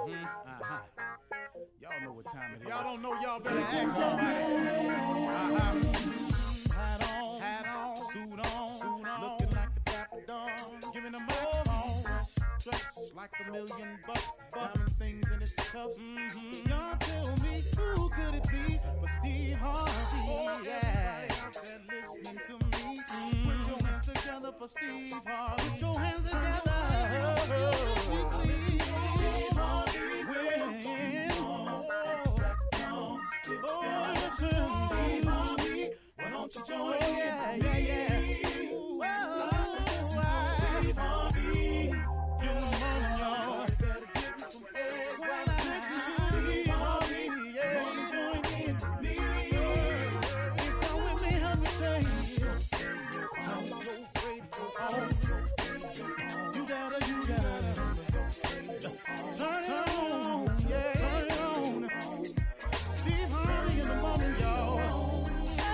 Y'all know what time it is. Y'all don't know, y'all better ask somebody. Hat on, suit on, looking like a dapper dawn, giving a microphone, dressed like $1 million, diamond things in its cuffs. Y'all tell me who could it be but Steve Harvey? Everybody out there listening to me, put your hands together for Steve Harvey. Put your hands together. Steve Harvey. Oh, listen, Steve Harvey, why don't you join me? Yeah. Steve Harvey, get him on, y'all. Better give me some eggs while I listen to Steve Harvey. Yeah, why don't you join in with me? If you're with me, help me say, turn your radio on. You gotta turn it on, yeah. Turn it on. Steve Harvey in the morning, y'all.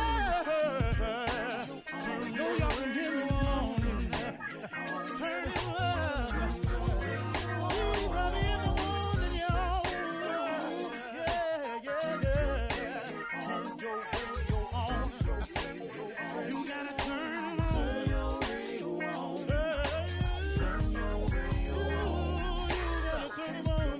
I know y'all can hear me on. Turn it up. Steve Harvey in the morning, y'all. Yeah. Turn your radio on. You gotta turn your radio on. Turn your radio on. You gotta turn it on.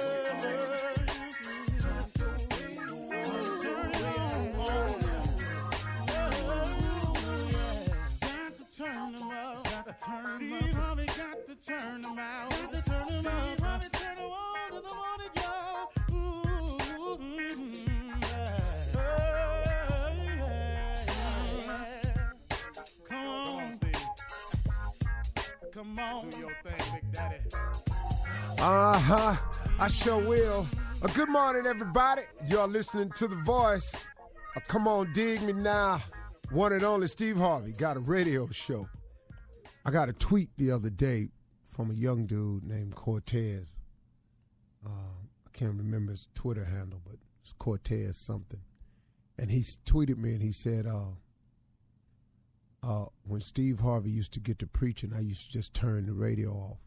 Steve Harvey got to turn them out. Got to turn them out. Steve Harvey turn them on to the morning, y'all. Come on, Steve. Come on. Do your thing, Big Daddy. I sure will. Good morning, everybody. Y'all listening to The Voice. Come on, dig me now. One and only Steve Harvey got a radio show. I got a tweet the other day from a young dude named Cortez. I can't remember his Twitter handle, but it's Cortez something. And he tweeted me and he said, when Steve Harvey used to get to preaching, I used to just turn the radio off.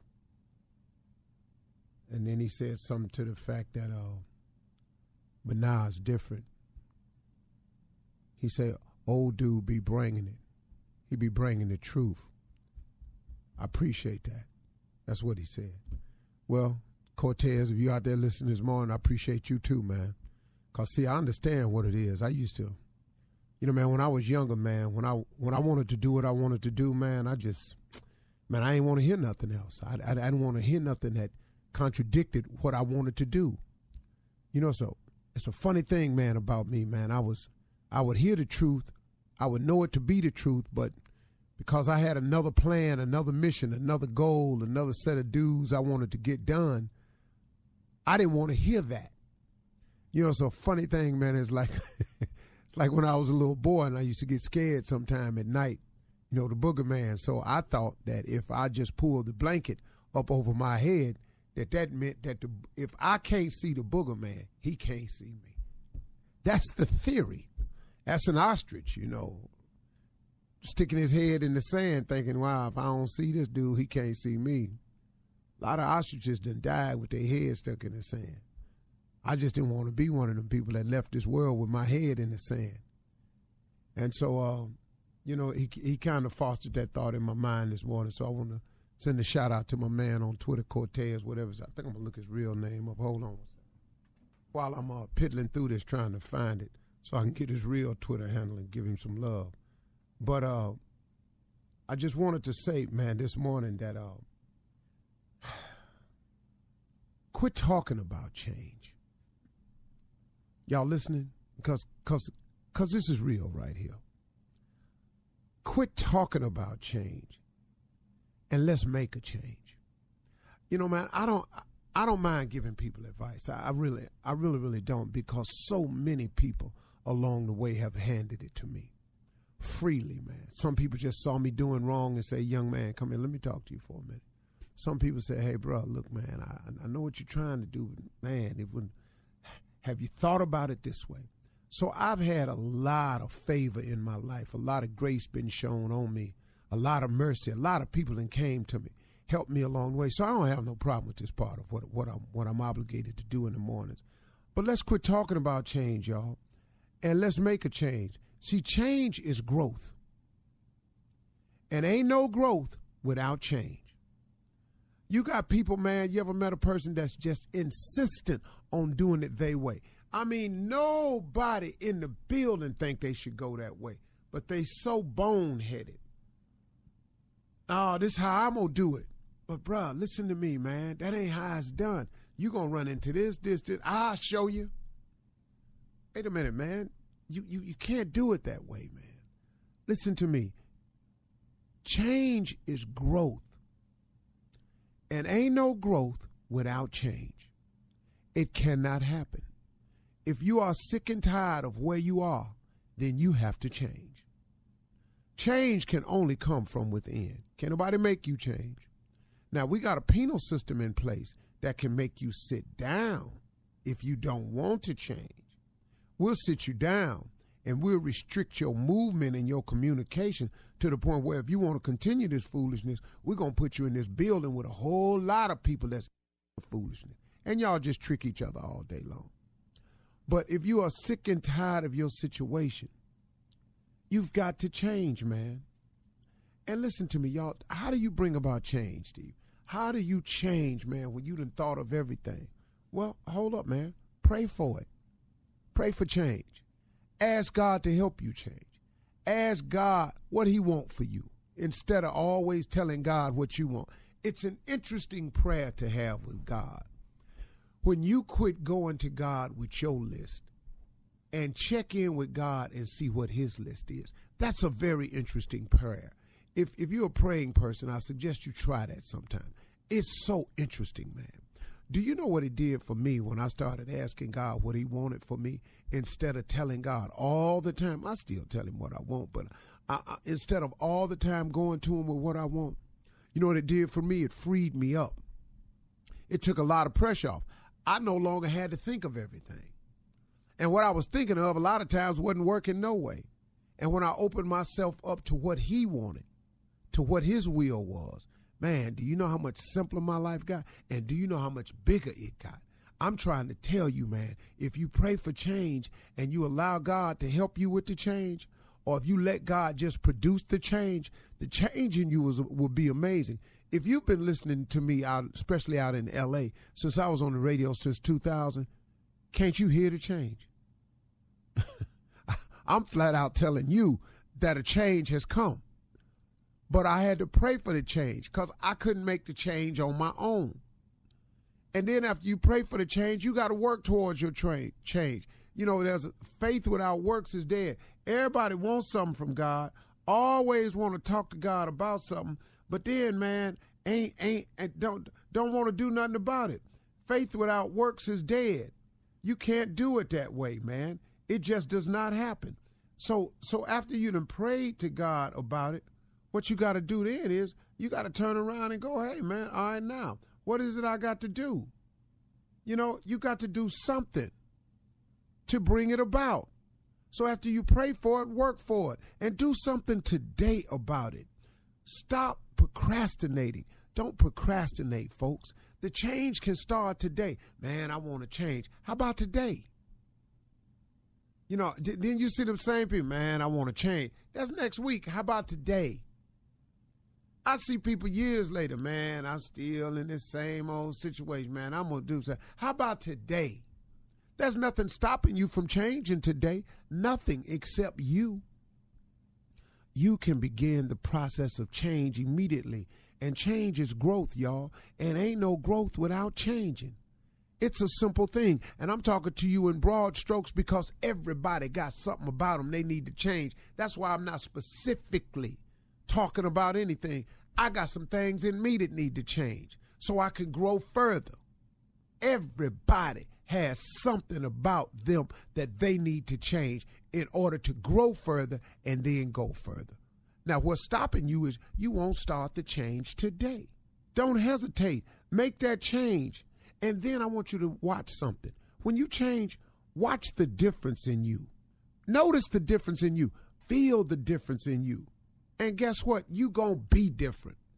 And then he said something to the fact that, but now it's different. He said, old dude be bringing it. He be bringing the truth. I appreciate that. That's what he said. Well, Cortez, if you out there listening this morning, I appreciate you too, man. Because, see, I understand what it is. I used to, man, when I was younger, man, when I wanted to do what I wanted to do, man, I ain't want to hear nothing else. I didn't want to hear nothing that contradicted what I wanted to do. So it's a funny thing, man, about me, man. I would hear the truth. I would know it to be the truth, but because I had another plan, another mission, another goal, another set of dues I wanted to get done, I didn't want to hear that. It's a funny thing, man. It's like it's like when I was a little boy and I used to get scared sometime at night, the booger man. So I thought that if I just pulled the blanket up over my head, that meant that if I can't see the booger man, he can't see me. That's the theory. That's an ostrich, sticking his head in the sand thinking, wow, if I don't see this dude, he can't see me. A lot of ostriches done died with their head stuck in the sand. I just didn't want to be one of them people that left this world with my head in the sand. And so, he kind of fostered that thought in my mind this morning. So I want to send a shout out to my man on Twitter, Cortez, whatever. I think I'm going to look his real name up. Hold on. While I'm piddling through this trying to find it so I can get his real Twitter handle and give him some love. But I just wanted to say, man, this morning that quit talking about change. Y'all listening? Because this is real right here. Quit talking about change and let's make a change. Man, I don't mind giving people advice. I really don't, because so many people along the way have handed it to me. Freely, man. Some people just saw me doing wrong and say, young man, come here, let me talk to you for a minute. Some people say, hey, bro, look, man, I know what you're trying to do, but, man, have you thought about it this way? So I've had a lot of favor in my life, a lot of grace been shown on me, a lot of mercy. A lot of people that came to me. helped me along the way. So I don't have no problem with this part of what I'm obligated to do in the mornings. But let's quit talking about change, y'all, and let's make a change. See, change is growth. And ain't no growth without change. You got people, man, you ever met a person that's just insistent on doing it their way? I mean, nobody in the building think they should go that way, but they so boneheaded. Oh, this is how I'm going to do it. But, bruh, listen to me, man. That ain't how it's done. You going to run into this. I'll show you. Wait a minute, man. You can't do it that way, man. Listen to me. Change is growth. And ain't no growth without change. It cannot happen. If you are sick and tired of where you are, then you have to change. Change can only come from within. Can't nobody make you change. Now, we got a penal system in place that can make you sit down if you don't want to change. We'll sit you down and we'll restrict your movement and your communication to the point where if you want to continue this foolishness, we're going to put you in this building with a whole lot of people that's foolishness. And y'all just trick each other all day long. But if you are sick and tired of your situation, you've got to change, man. And listen to me, y'all. How do you bring about change, Steve? How do you change, man, when you done thought of everything? Well, hold up, man. Pray for it. Pray for change. Ask God to help you change. Ask God what he wants for you instead of always telling God what you want. It's an interesting prayer to have with God. When you quit going to God with your list and check in with God and see what his list is, that's a very interesting prayer. If you're a praying person, I suggest you try that sometime. It's so interesting, man. Do you know what it did for me when I started asking God what he wanted for me instead of telling God all the time? I still tell him what I want, but instead of all the time going to him with what I want, you know what it did for me? It freed me up. It took a lot of pressure off. I no longer had to think of everything. And what I was thinking of a lot of times wasn't working no way. And when I opened myself up to what he wanted, to what his will was, man, do you know how much simpler my life got? And do you know how much bigger it got? I'm trying to tell you, man, if you pray for change and you allow God to help you with the change, or if you let God just produce the change in you will be amazing. If you've been listening to me out, especially out in L.A., since I was on the radio since 2000, can't you hear the change? I'm flat out telling you that a change has come. But I had to pray for the change because I couldn't make the change on my own. And then after you pray for the change, you got to work towards your change. You know, there's faith without works is dead. Everybody wants something from God, always want to talk to God about something, but then, man, don't want to do nothing about it. Faith without works is dead. You can't do it that way, man. It just does not happen. So after you done prayed to God about it, what you got to do then is you got to turn around and go, hey, man, all right, now, what is it I got to do? You know, you got to do something to bring it about. So after you pray for it, work for it, and do something today about it. Stop procrastinating. Don't procrastinate, folks. The change can start today. Man, I want to change. How about today? You know, then you see them same people, man, I want to change. That's next week. How about today? I see people years later, man, I'm still in this same old situation, man. I'm going to do something. How about today? There's nothing stopping you from changing today. Nothing except you. You can begin the process of change immediately. And change is growth, y'all. And ain't no growth without changing. It's a simple thing. And I'm talking to you in broad strokes because everybody got something about them they need to change. That's why I'm not specifically talking about anything. I got some things in me that need to change so I can grow further. Everybody has something about them that they need to change in order to grow further and then go further. Now, what's stopping you is you won't start the change today. Don't hesitate. Make that change. And then I want you to watch something. When you change, watch the difference in you. Notice the difference in you. Feel the difference in you. And guess what? You gonna be different.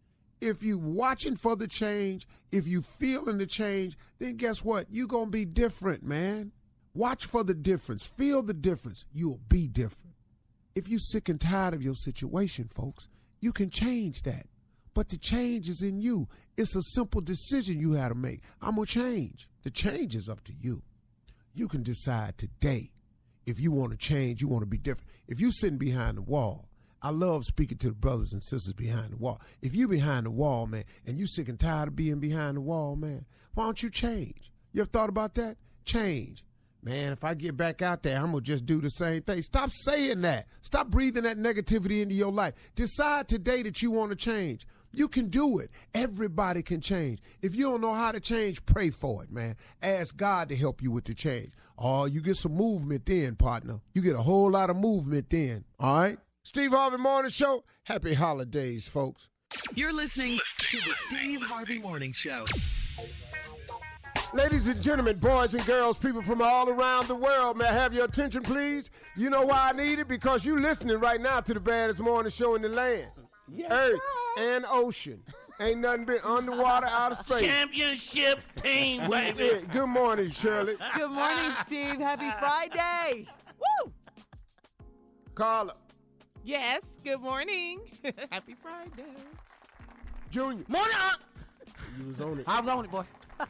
If you watching for the change, if you feeling the change, then guess what? You're going to be different, man. Watch for the difference. Feel the difference. You'll be different. If you're sick and tired of your situation, folks, you can change that. But the change is in you. It's a simple decision you have to make. I'm going to change. The change is up to you. You can decide today if you want to change, you want to be different. If you're sitting behind the wall, I love speaking to the brothers and sisters behind the wall. If you behind the wall, man, and you sick and tired of being behind the wall, man, why don't you change? You ever thought about that? Change. Man, if I get back out there, I'm going to just do the same thing. Stop saying that. Stop breathing that negativity into your life. Decide today that you want to change. You can do it. Everybody can change. If you don't know how to change, pray for it, man. Ask God to help you with the change. Oh, you get some movement then, partner. You get a whole lot of movement then, all right? Steve Harvey Morning Show. Happy holidays, folks. You're listening to the Steve Harvey Morning Show. Ladies and gentlemen, boys and girls, people from all around the world, may I have your attention, please? You know why I need it? Because you listening right now to the baddest morning show in the land. Yes, Earth and ocean. Ain't nothing but underwater, outer space. Championship team, baby. Yeah. Good morning, Shirley. Good morning, Steve. Happy Friday. Woo! Carla. Yes, good morning. Happy Friday. Junior. Morning, Aunt. You was on it. I was on it, boy.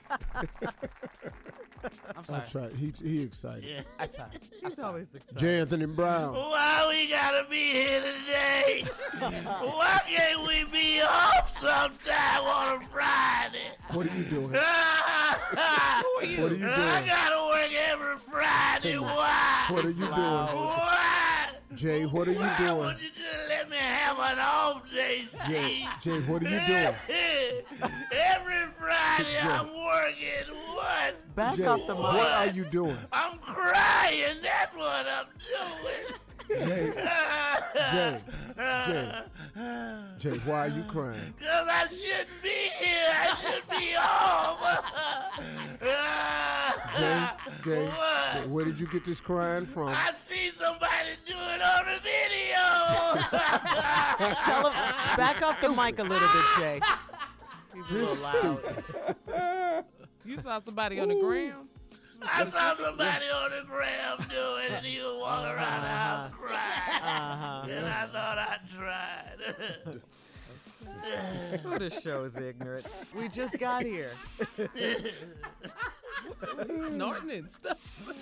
I'm sorry. That's right. He excited. Yeah. I'm sorry. He's always excited. J. Anthony Brown. Why we gotta be here today? Why can't we be off sometime on a Friday? What are you doing? Who are you? What are you doing? I gotta work every Friday. Why? What are you doing? Why? Jay, what are you Why doing? would you just let me have an off day, Yeah. Steve? Jay, what are you doing? Every Friday I'm working. What? Back Jay, off the mic. what are you doing? I'm crying. That's what I'm doing. Jay, why are you crying? Because I shouldn't be here. I should be home. Jay, What? where did you get this crying from? I see somebody do it on the video. Tell him, back off the mic a little bit, Jay. He's a little loud. You saw somebody on the ground? I saw somebody on the gram do it, and he was walking around the house crying. And I thought I tried. Oh, this show is ignorant. We just got here. Snorting and stuff.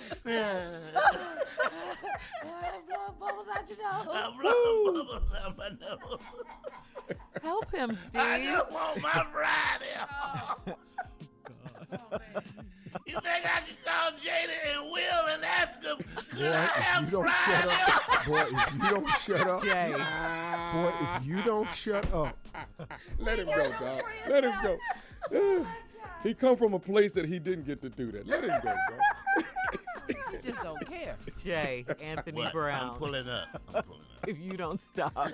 Bubbles out your nose. I'm blowing bubbles out my nose. Help him, Steve. I just want my Friday off. You think I could call Jada and Will and ask them, could I have if you don't Friday shut off? up, boy, if you don't shut up, Jay. boy, if you don't shut up, Let him go, dog. Let him go. He come from a place that he didn't get to do that. Let him go, dog. I just don't care. Jay, Anthony What? Brown. I'm pulling up. If you don't stop.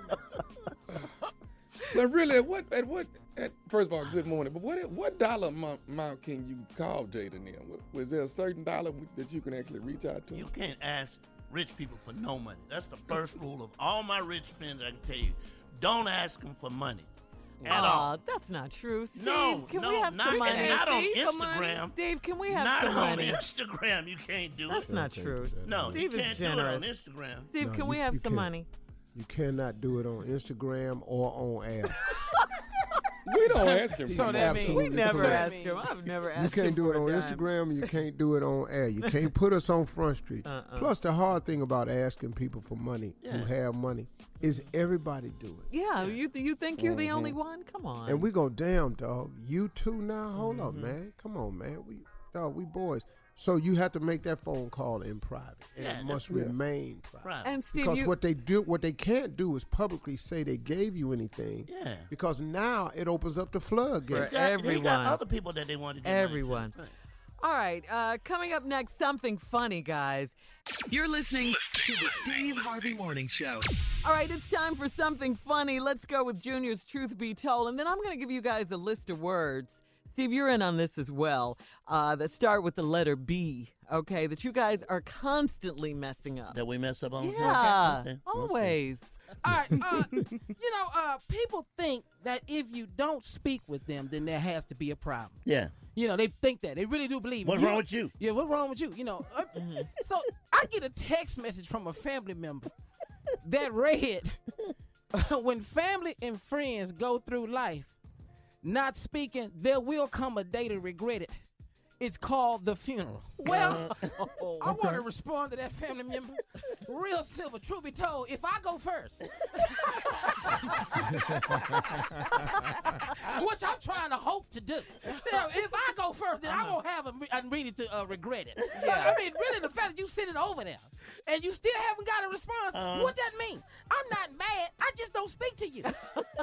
Now, really, first of all, good morning. But what dollar amount can you call Jada then? Was there a certain dollar that you can actually reach out to? You can't ask rich people for no money. That's the first rule of all my rich friends. I can tell you, don't ask them for money at all. That's not true. Steve, No, can no, we have not, some money? and not on Steve, come on. Instagram. Steve, can we have Not some on money? Instagram. You can't do That's it. not true. No, Steve you is can't do generous. it on Instagram. Steve, No, can we you- have you some can't. money? you cannot do it on Instagram or on air. We don't ask him. So for that money. means- We never correct. ask him. I've never asked You him can't do it for on a dime. Instagram and you can't do it on air. You can't put us on Front Street. Plus, the hard thing about asking people for money who have money is everybody do it. Yeah, you think you're the only one? Come on. And we go, damn, dog. You two now? Hold up, man. Come on, man. We boys. So you have to make that phone call in private. And Yeah, it must remain private. Right. And Steve, Because what they can't do is publicly say they gave you anything. Yeah. Because now it opens up the floodgates. For everyone. They got other people that they want to give money to. Everyone. All right, coming up next, something funny, guys. You're listening to the Steve Harvey Morning Show. All right, it's time for something funny. Let's go with Junior's Truth Be Told, and then I'm going to give you guys a list of words. Steve, you're in on this as well, that start with the letter B, okay, that you guys are constantly messing up. That we mess up on? Yeah, Okay, we'll see. always. All right. People think that if you don't speak with them, then there has to be a problem. Yeah. They think that. They really do believe it. What's wrong with you? Yeah, what's wrong with you? So I get a text message from a family member that read, when family and friends go through life not speaking, there will come a day to regret it. It's called the funeral. Well, I want to respond to that family member. Real simple. Truth be told, if I go first, which I'm trying to hope to do. If I go first, then I won't have a reason to regret it. Yeah. I mean, really, the fact that you sitting over there and you still haven't got a response, what that mean? I'm not mad. I just don't speak to you.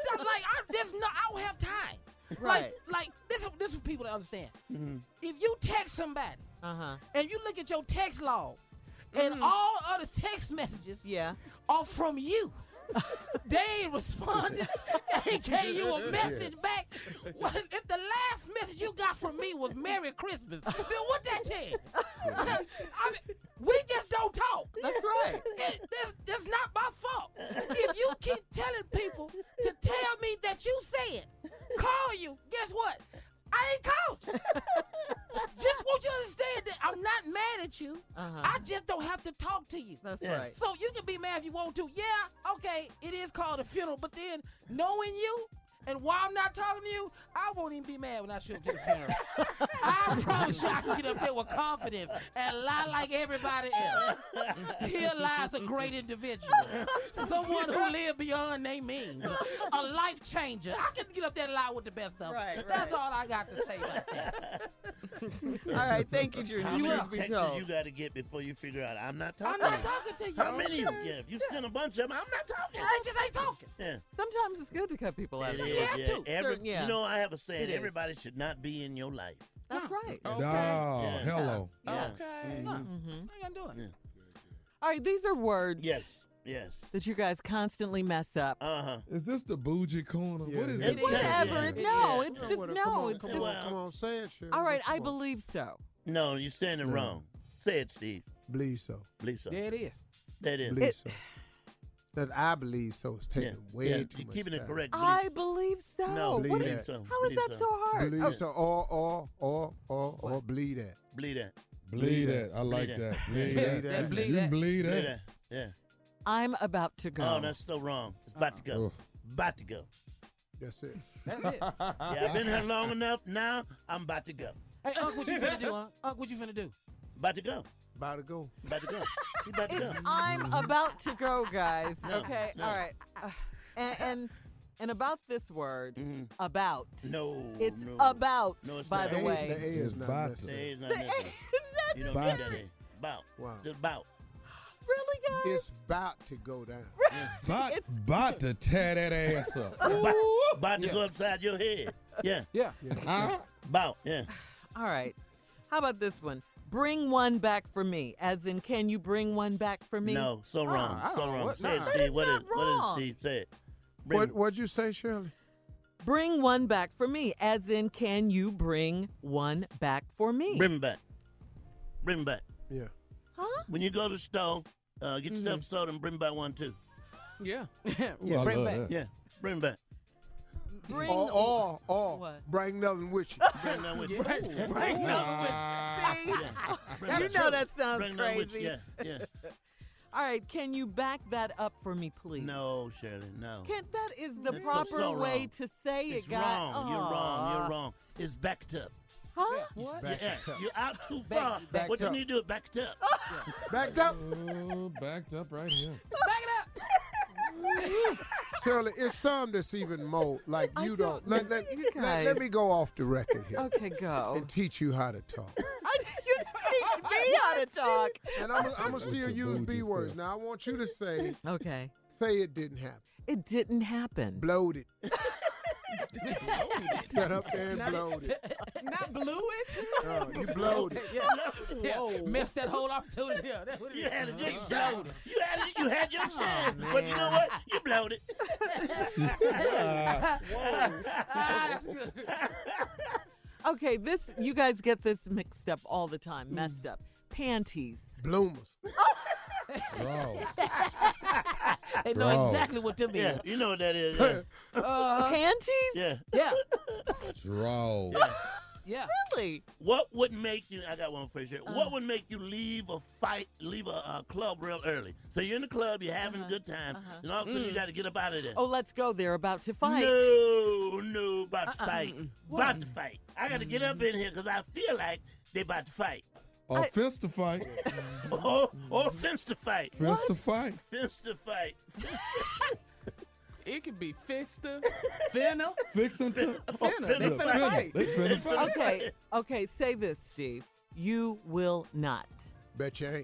I don't have time. Right. Like this is for people to understand. Mm-hmm. If you text somebody and you look at your text log and all other text messages are from you, they ain't responded. They gave you a message back. Well, if the last message you got from me was Merry Christmas, then what that tell you? I mean, we just don't talk. That's right. That's not my fault. If you keep telling people to tell me that you said, call you, guess what? I ain't called you. Just want you to understand that I'm not mad at you. I just don't have to talk to you. That's right. So you can be mad if you want to. Yeah, okay, it is called a funeral, but then knowing you, and while I'm not talking to you, I won't even be mad when I show up to the funeral. I promise you I can get up there with confidence and lie like everybody else. Here lies a great individual. Someone who lived beyond their means. A life changer. I can get up there and lie with the best of them. Right. That's all I got to say about that. All right, thank you, Junior. How many texts you got to get before you figure out I'm not talking? I'm not talking to you. How many? Yeah, if you send a bunch of them, I'm not talking. I just ain't talking. Yeah. Sometimes it's good to cut people out. You have to. You know, I have a saying, everybody should not be in your life. That's right. Okay. Oh, hello. Yeah. Okay. How you doing? Yeah. All right, these are words Yes. that you guys constantly mess up. Is this the bougie corner? Yeah, What is it this? is. Whatever. No, it's You know just what, no. Come on, It's come just. on, come on, say it, Shirley. All right, Come I on. believe so. No, you're saying it wrong. Say it, Steve. Believe so. Believe so. There it is. That is. Believe so. That I believe so. It's taking way too You're much keeping it time. correct. I believe so. No, Believe What that. is- believe so. How is that so hard? Believe Oh, so. Or believe that. Believe that. Bleed that. I like Bleed that. that. Bleed Bleed that. that. Bleed You that. bleed Believe that. that. Yeah. I'm about to go. Oh, that's so wrong. It's about to go. Oof. About to go. That's it. That's it. Yeah, I've been here long enough. Now I'm about to go. Hey, Unc, what you finna do, Unc? Unc, what you finna do? About to go. About to go. About to go. You about to go. It's I'm about to go, guys. No, Okay, no. all right. And about this word, Mhm. about. No. It's no. about, No, it's by not. the The way. A is not About to. The A necessary. is not The A necessary. is not You don't About need that to. A. About. Wow. Just about. really, guys. It's about to go down. About to tear that ass up. About to go upside your head. Yeah. Yeah. Huh? About. Yeah. All right. How about this one? Bring one back for me. As in, can you bring one back for me? No. So wrong. I So don't know wrong. what- Say it, nah. That Steve. is What not is wrong. Steve? Say it. Bring- What'd you say, Shirley? Bring one back for me. As in, can you bring one back for me? Bring him back. Bring him back. Yeah. Huh? When you go to the store, get yourself soda and bring back one too. Yeah. Ooh, I Bring love back. that. Yeah. Bring him back. Bring Or What? bring nothing with you. Bring that with you. Bring Yeah. Bring You that know soda. that sounds Bring that with crazy. you. Yeah. All right, can you back that up for me, please? No, Shirley. No. That is the It's proper so way wrong. to say It's it, guys. wrong. You're wrong. You're wrong. It's backed up. Huh? What? Yeah. You're out too far. backed What you up. need to do is back it up. Backed up. Oh, backed up right here. Back it up. Shirley, it's some that's even more like I you don't- don't. you guys. Let me go off the record here Okay, go. and teach you how to talk. You teach me how to talk. And I'm going to still That's use what B you words. said. Now, I want you to say Okay. it didn't happen. It didn't happen. Blowed it. Got up there and blowed it. Not blew it. You blowed it. Yeah. Missed that whole opportunity. Yeah, that's what it You is. had a good Blowed shot. it. You had your chance. But you know what? You blowed it. Ah, that's good. Okay, you guys get this mixed up all the time, messed up. Panties. Bloomers. Bro. They know exactly what them Yeah, is. you know what that is. Yeah. Panties? Yeah. Yeah. Draw. Yeah. Really? What would make you? I got one for you. What would make you leave a club real early? So you're in the club, you're having a good time, and all of a sudden you got to get up out of there. Oh, let's go. They're about to fight. No, about to fight. About to fight. I got to get up in here because I feel like they about to fight. Or fist to fight. Or fence to fight. Fist to fight. Fence to fight. It could be Fista, Finna. Fix them to. Finna. They finna fight. They finna fight. Okay, say this, Steve. You will not. Bet you ain't.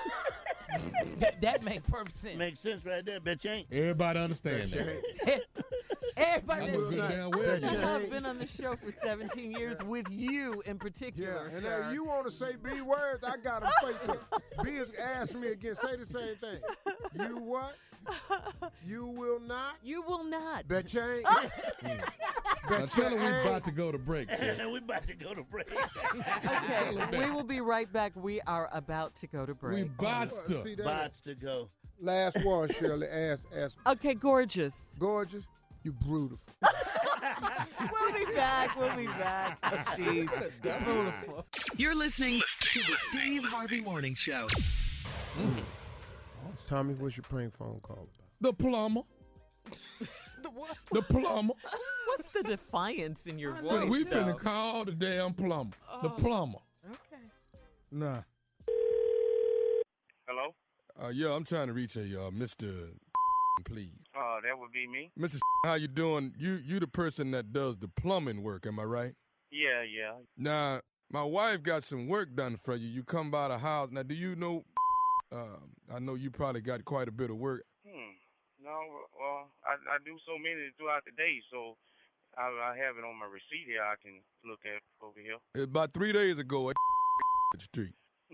That makes perfect sense. Makes sense right there. Bet you ain't. Everybody understand Bet you that. ain't. Everybody I know listen. good damn well. Bet you I've ain't. been on the show for 17 years with you in particular. Yeah, and sir. if you want to say B words, I got them fake. B has asked me again. Say the same thing. You what? You will not? You will not. Bet you ain't. Now tell them we about to go to break. We about to go to break. Okay, we will be right back. We are about to go to break. We bots to. See that? Bots to go. Last one, Shirley. Ask. Okay, gorgeous. Gorgeous. You beautiful. We'll be back. We'll be back. Oh, jeez. Beautiful. You're listening to the Steve Harvey Morning Show. Tommy, what's your prank phone call about? The plumber. The what? The plumber. What's the defiance in your voice? We though? finna call the damn plumber. The plumber. Okay. Nah. Hello? Yeah, I'm trying to reach a Mr. please. That would be me. Mr. How you doing? You the person that does the plumbing work, am I right? Yeah. Now, my wife got some work done for you. You come by the house. Now, do you know, I know you probably got quite a bit of work. No, well, I do so many throughout the day, so I have it on my receipt here I can look at over here. About 3 days ago at the street.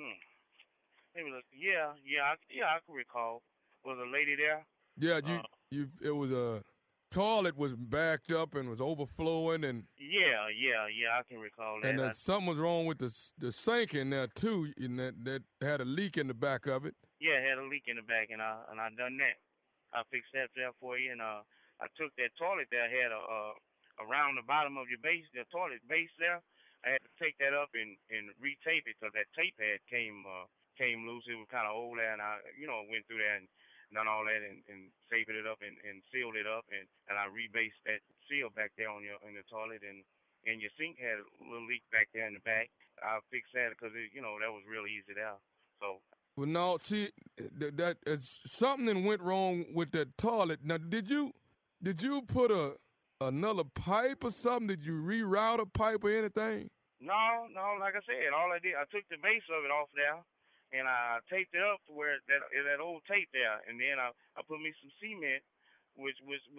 Maybe look. Yeah, I can recall. Was a lady there? Yeah, it was a toilet was backed up and was overflowing and Yeah, I can recall that. and something was wrong with the sink in there too, and that had a leak in the back of it. Yeah, it had a leak in the back, and I done that. I fixed that there for you, and I took that toilet that had around the bottom of your base, the toilet base there. I had to take that up and retape it because that tape had came loose. It was kind of old there, and I went through there and done all that and taped it up and sealed it up, and I rebased that seal back there in the toilet, and your sink had a little leak back there in the back. I fixed that because that was real easy there. So. Well, no, see, that something went wrong with that toilet. Now, did you put another pipe or something? Did you reroute a pipe or anything? No, like I said, all I did, I took the base of it off there, and I taped it up to where that old tape there, and then I put me some cement, with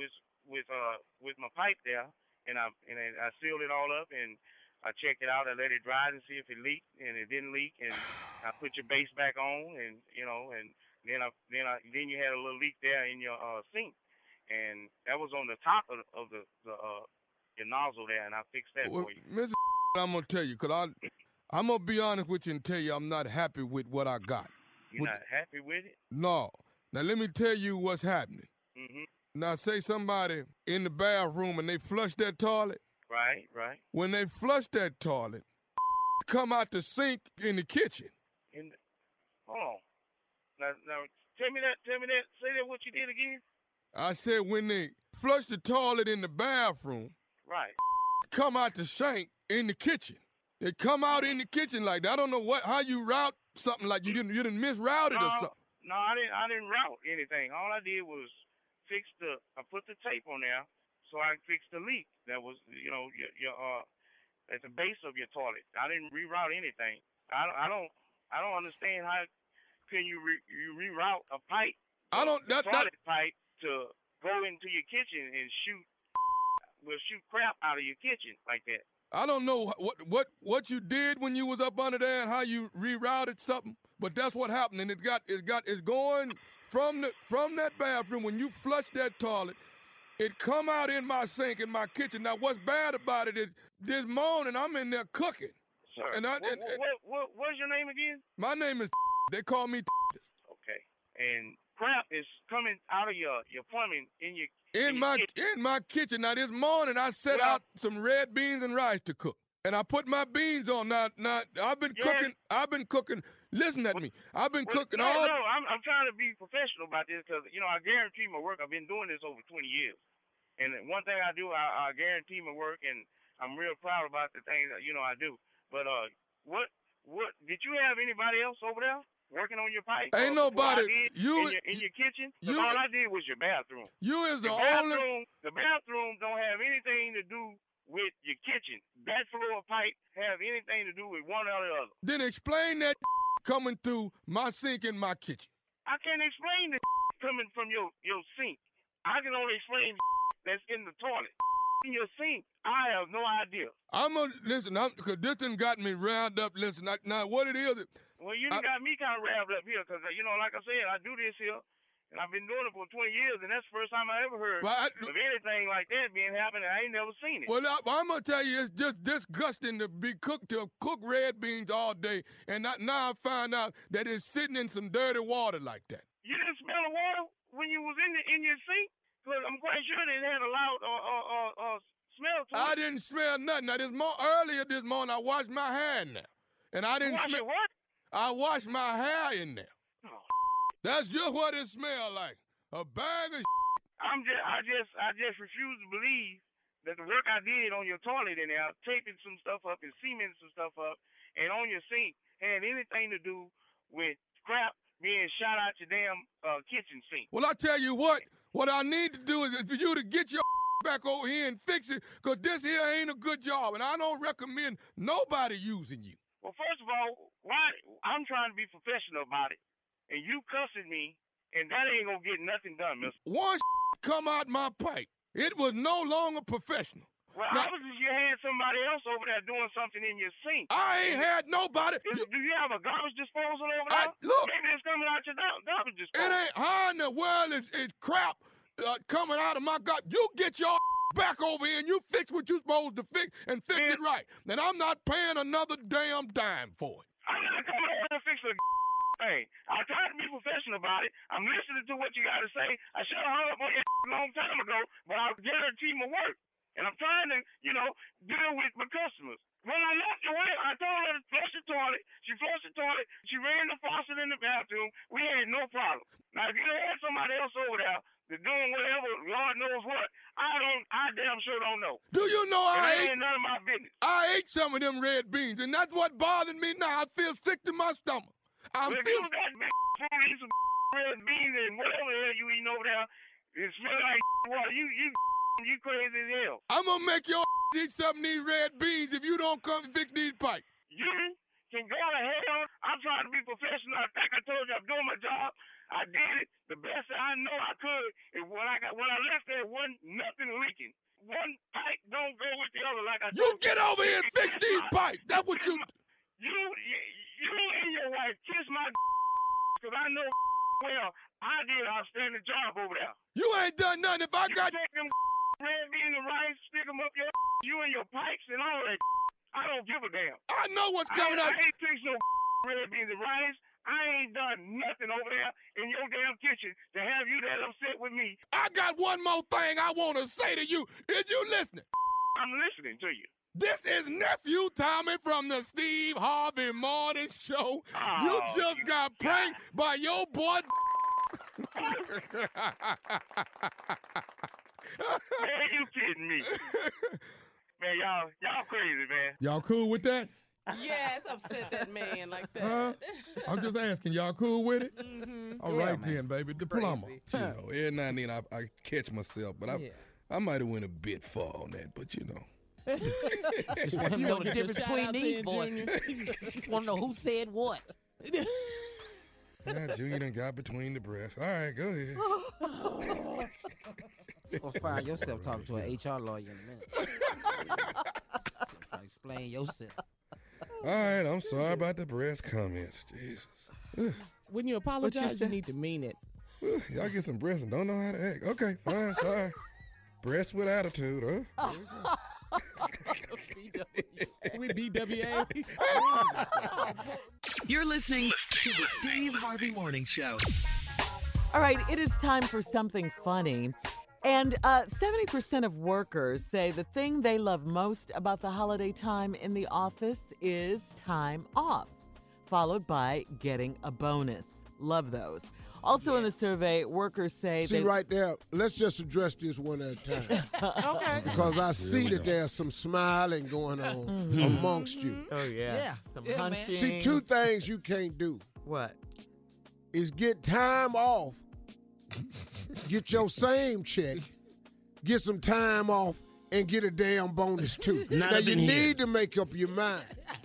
my pipe there, and I sealed it all up, and I checked it out. I let it dry and see if it leaked, and it didn't leak. And I put your base back on, and and then you had a little leak there in your sink, and that was on the top of your nozzle there, and I fixed that for you. Mr. I'm gonna tell you, cause I'm gonna be honest with you and tell you I'm not happy with what I got. You're not happy with it? No. Now let me tell you what's happening. Now say somebody in the bathroom and they flush that toilet. Right. When they flush that toilet, come out the sink in the kitchen. Hold on. Now, tell me that. Say that what you did again. I said when they flush the toilet in the bathroom, right, come out the sink in the kitchen. They come out in the kitchen like that. I don't know how you route something like you didn't misroute it or something. No, I didn't route anything. All I did was I put the tape on there. So I fixed the leak that was, your at the base of your toilet. I didn't reroute anything. I don't understand how can you reroute a pipe, toilet pipe to go into your kitchen and shoot crap out of your kitchen like that. I don't know what you did when you was up under there and how you rerouted something, but that's what happened, and it's going from that bathroom when you flush that toilet. It come out in my sink in my kitchen. Now, what's bad about it is this morning I'm in there cooking. Sir, what's your name again? My name is. They call me. Okay, and crap is coming out of your plumbing in my kitchen. Now this morning I set out some red beans and rice to cook, and I put my beans on. Now I've been cooking. Listen at me. I've been cooking all. No, I'm trying to be professional about this because I guarantee my work. I've been doing this over 20 years, and one thing I do, I guarantee my work, and I'm real proud about the things that I do. But what did you have anybody else over there working on your pipe? Ain't nobody. In your kitchen? All I did was your bathroom. You is the only. The bathroom don't have anything to do with your kitchen. That floor pipe have anything to do with one or the other. Then explain that coming through my sink in my kitchen. I can't explain the coming from your sink. I can only explain that's in the toilet. In your sink, I have no idea. Listen, because this done got me round up. Listen, now what it is. Well, you got me kind of wrapped up here because, like I said, I do this here, and I've been doing it for 20 years, and that's the first time I ever heard of anything like that being happening. I ain't never seen it. Well, I'm going to tell you, it's just disgusting to cook red beans all day, and now I find out that it's sitting in some dirty water like that. You didn't smell the water when you was in your sink? Because I'm quite sure it had a loud smell to it. I didn't smell nothing. Now, earlier this morning, I washed my hair in there, and I didn't smell. What? I washed my hair in there. Oh, that's just what it smelled like. A bag of I just refuse to believe that the work I did on your toilet in there, taping some stuff up and cementing some stuff up, and on your sink had anything to do with crap being shot out your damn kitchen sink. Well, I tell you what I need to do is for you to get your back over here and fix it, because this here ain't a good job, and I don't recommend nobody using you. Well, first of all, I'm trying to be professional about it, and you cussing me, and that ain't gonna get nothing done, mister. One come out my pipe. It was no longer professional. Well, obviously you had somebody else over there doing something in your sink. I ain't had nobody. Do you have a garbage disposal over there? Look. Maybe it's coming out your garbage disposal. It ain't. How in the world is crap coming out of my garbage? You get your back over here and you fix what you supposed to fix and fix it right. Then I'm not paying another damn dime for it. I'm not coming over to fix a thing. I tried to be professional about it. I'm listening to what you got to say. I should have hung up on you a long time ago, but I'll guarantee my work. And I'm trying to, deal with my customers. When I left your way, I told her to flush the toilet. She flushed the toilet. She ran the faucet in the bathroom. We had no problem. Now, if you had somebody else over there that's doing whatever, Lord knows what, I damn sure don't know. Do you know ain't none of my business. I ate some of them red beans, and that's what bothered me now. I feel sick to my stomach. If you got food, eat some red beans and whatever the hell you eating over there, it smell like water. You crazy as hell. I'm going to make your eat some of these red beans if you don't come fix these pipes. You can go to hell. I'm trying to be professional. I think I told you I'm doing my job. I did it the best that I know I could. And when I left there, wasn't nothing leaking. One pipe don't go with the other like I told you. You get over here and fix these pipes. That's what you do. You and your wife kiss my because I know well I did an outstanding job over there. You ain't done nothing. If I got take them red beans and rice, stick them up you and your pipes and all that. I don't give a damn. I know what's coming out. I ain't fixed no red beans and rice. I ain't done nothing over there in your damn kitchen to have you that upset with me. I got one more thing I want to say to you. Is you listening? I'm listening to you. This is Nephew Tommy from the Steve Harvey Morning Show. Oh, you just got pranked by your boy. Man, you kidding me. Man, y'all crazy, man. Y'all cool with that? Yes, upset that man like that. I'm just asking, y'all cool with it? Mm-hmm. All right, then, baby. The plumber. Every now and then I catch myself, but I might have went a bit far on that, but Just want him to know the difference between these voices. Want to know who said what. Junior done got between the breasts. All right, go ahead. You'll find yourself talking to an HR lawyer in a minute. Try to explain yourself. All right, I'm sorry about the breast comments. Jesus. When you apologize, you need to mean it. Y'all get some breasts and don't know how to act. Okay, fine, sorry. Breasts with attitude, huh? We BWA. You're listening to the Steve Harvey Morning Show. All right, it is time for something funny. And 70% of workers say the thing they love most about the holiday time in the office is time off, followed by getting a bonus. Love those. Also in the survey, workers say See right there, let's just address this one at a time. Okay. Because I see that there's some smiling going on amongst you. Oh, yeah. Some hunching. See, two things you can't do What? is get time off, get your same check, get some time off, and get a damn bonus too. Not Now up you in here. need to make up your mind.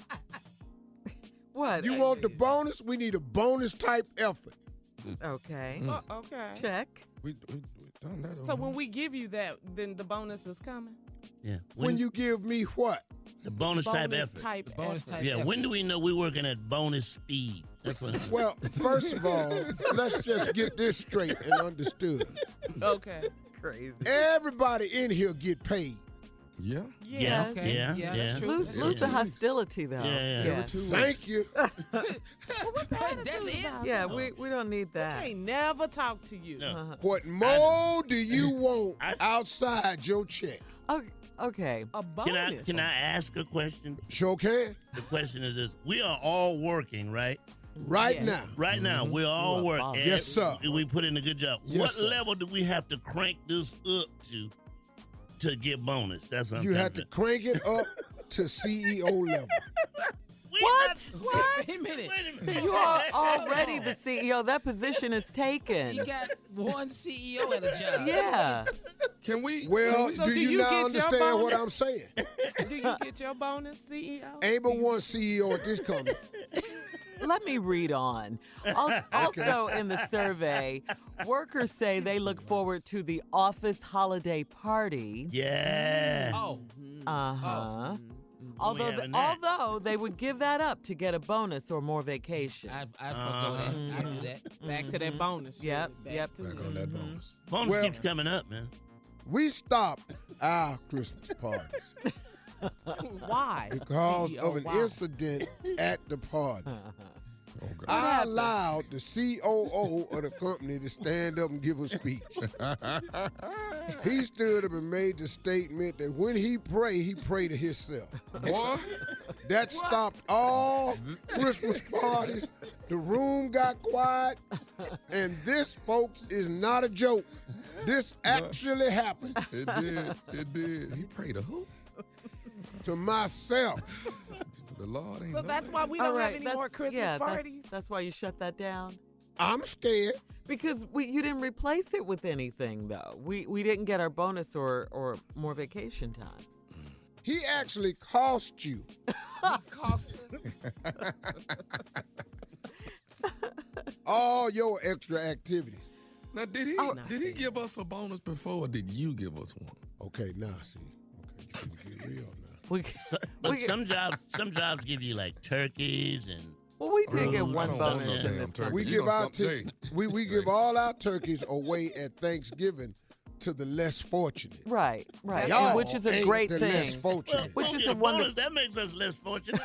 What? You want the bonus? We need a bonus type effort. Okay. Okay. Check. We done that. So when we give you that, then the bonus is coming? Yeah. When you give me what? the bonus type effort. Bonus type yeah. effort. When do we know we're working at bonus speed? That's what. Well, first of all, let's just get this straight and understood. Okay. Crazy. Everybody in here get paid. Yeah. Yeah. Okay. Yeah. Yeah, Yeah. that's true. Lose the hostility, though. Yeah. Thank you. That's it. Yeah, we don't need I that. ain't never talk to you. No. What more do you want outside your check? Okay. A bonus. Can I ask a question? Sure can. The question is this: we are all working, right? Right Yes. now. Right now, we're all working. Yes, sir. We put in a good job. Yes, what sir. level do we have to crank this up to get bonus? That's what I'm You trying have to to crank it up to CEO level. What? Wait a minute. Wait a minute. You are already the CEO. That position is taken. You got one CEO at a job. Yeah. Can we? Well, So do do you you now get your understand what bonus? I'm saying? Do you get your bonus, CEO? Ain't but one CEO at this company. Let me read on. Also in the survey, workers say they look forward to the office holiday party. Yeah. Oh. Uh-huh. We having that. Although they would give that up to get a bonus or more vacation. I forgo that. I do that. Back to that bonus. Yep, Back yep. to Back it. on that bonus. Bonus Well- keeps coming up, man. We stopped our Christmas parties Why? because CEO, of an why? incident at the party. Oh, God. I allowed the COO of the company to stand up and give a speech. He stood up and made the statement that when he pray to himself. Boy, That stopped all Christmas parties. The room got quiet. And this, folks, is not a joke. This actually happened it did. It did. He prayed to who? to myself. The Lord ain't So know that's that. why we All don't right, have any more Christmas yeah, parties. That's why you shut that down? I'm scared. Because you didn't replace it with anything, though. We didn't get our bonus or more vacation time. He actually cost you. All your extra activities. Now, did he give us a bonus before, or did you give us one? Okay, now see. Okay, you get real now. We, But some jobs give you like turkeys and. well, we did get I one don't want bonus no in damn this turkey. We You give gonna our stop tur- today. we give all our turkeys away at Thanksgiving to the less fortunate. Right. Y'all And which is a ain't great the thing. less fortunate. Which Don't is get a a bonus. wonderful. That makes us less fortunate.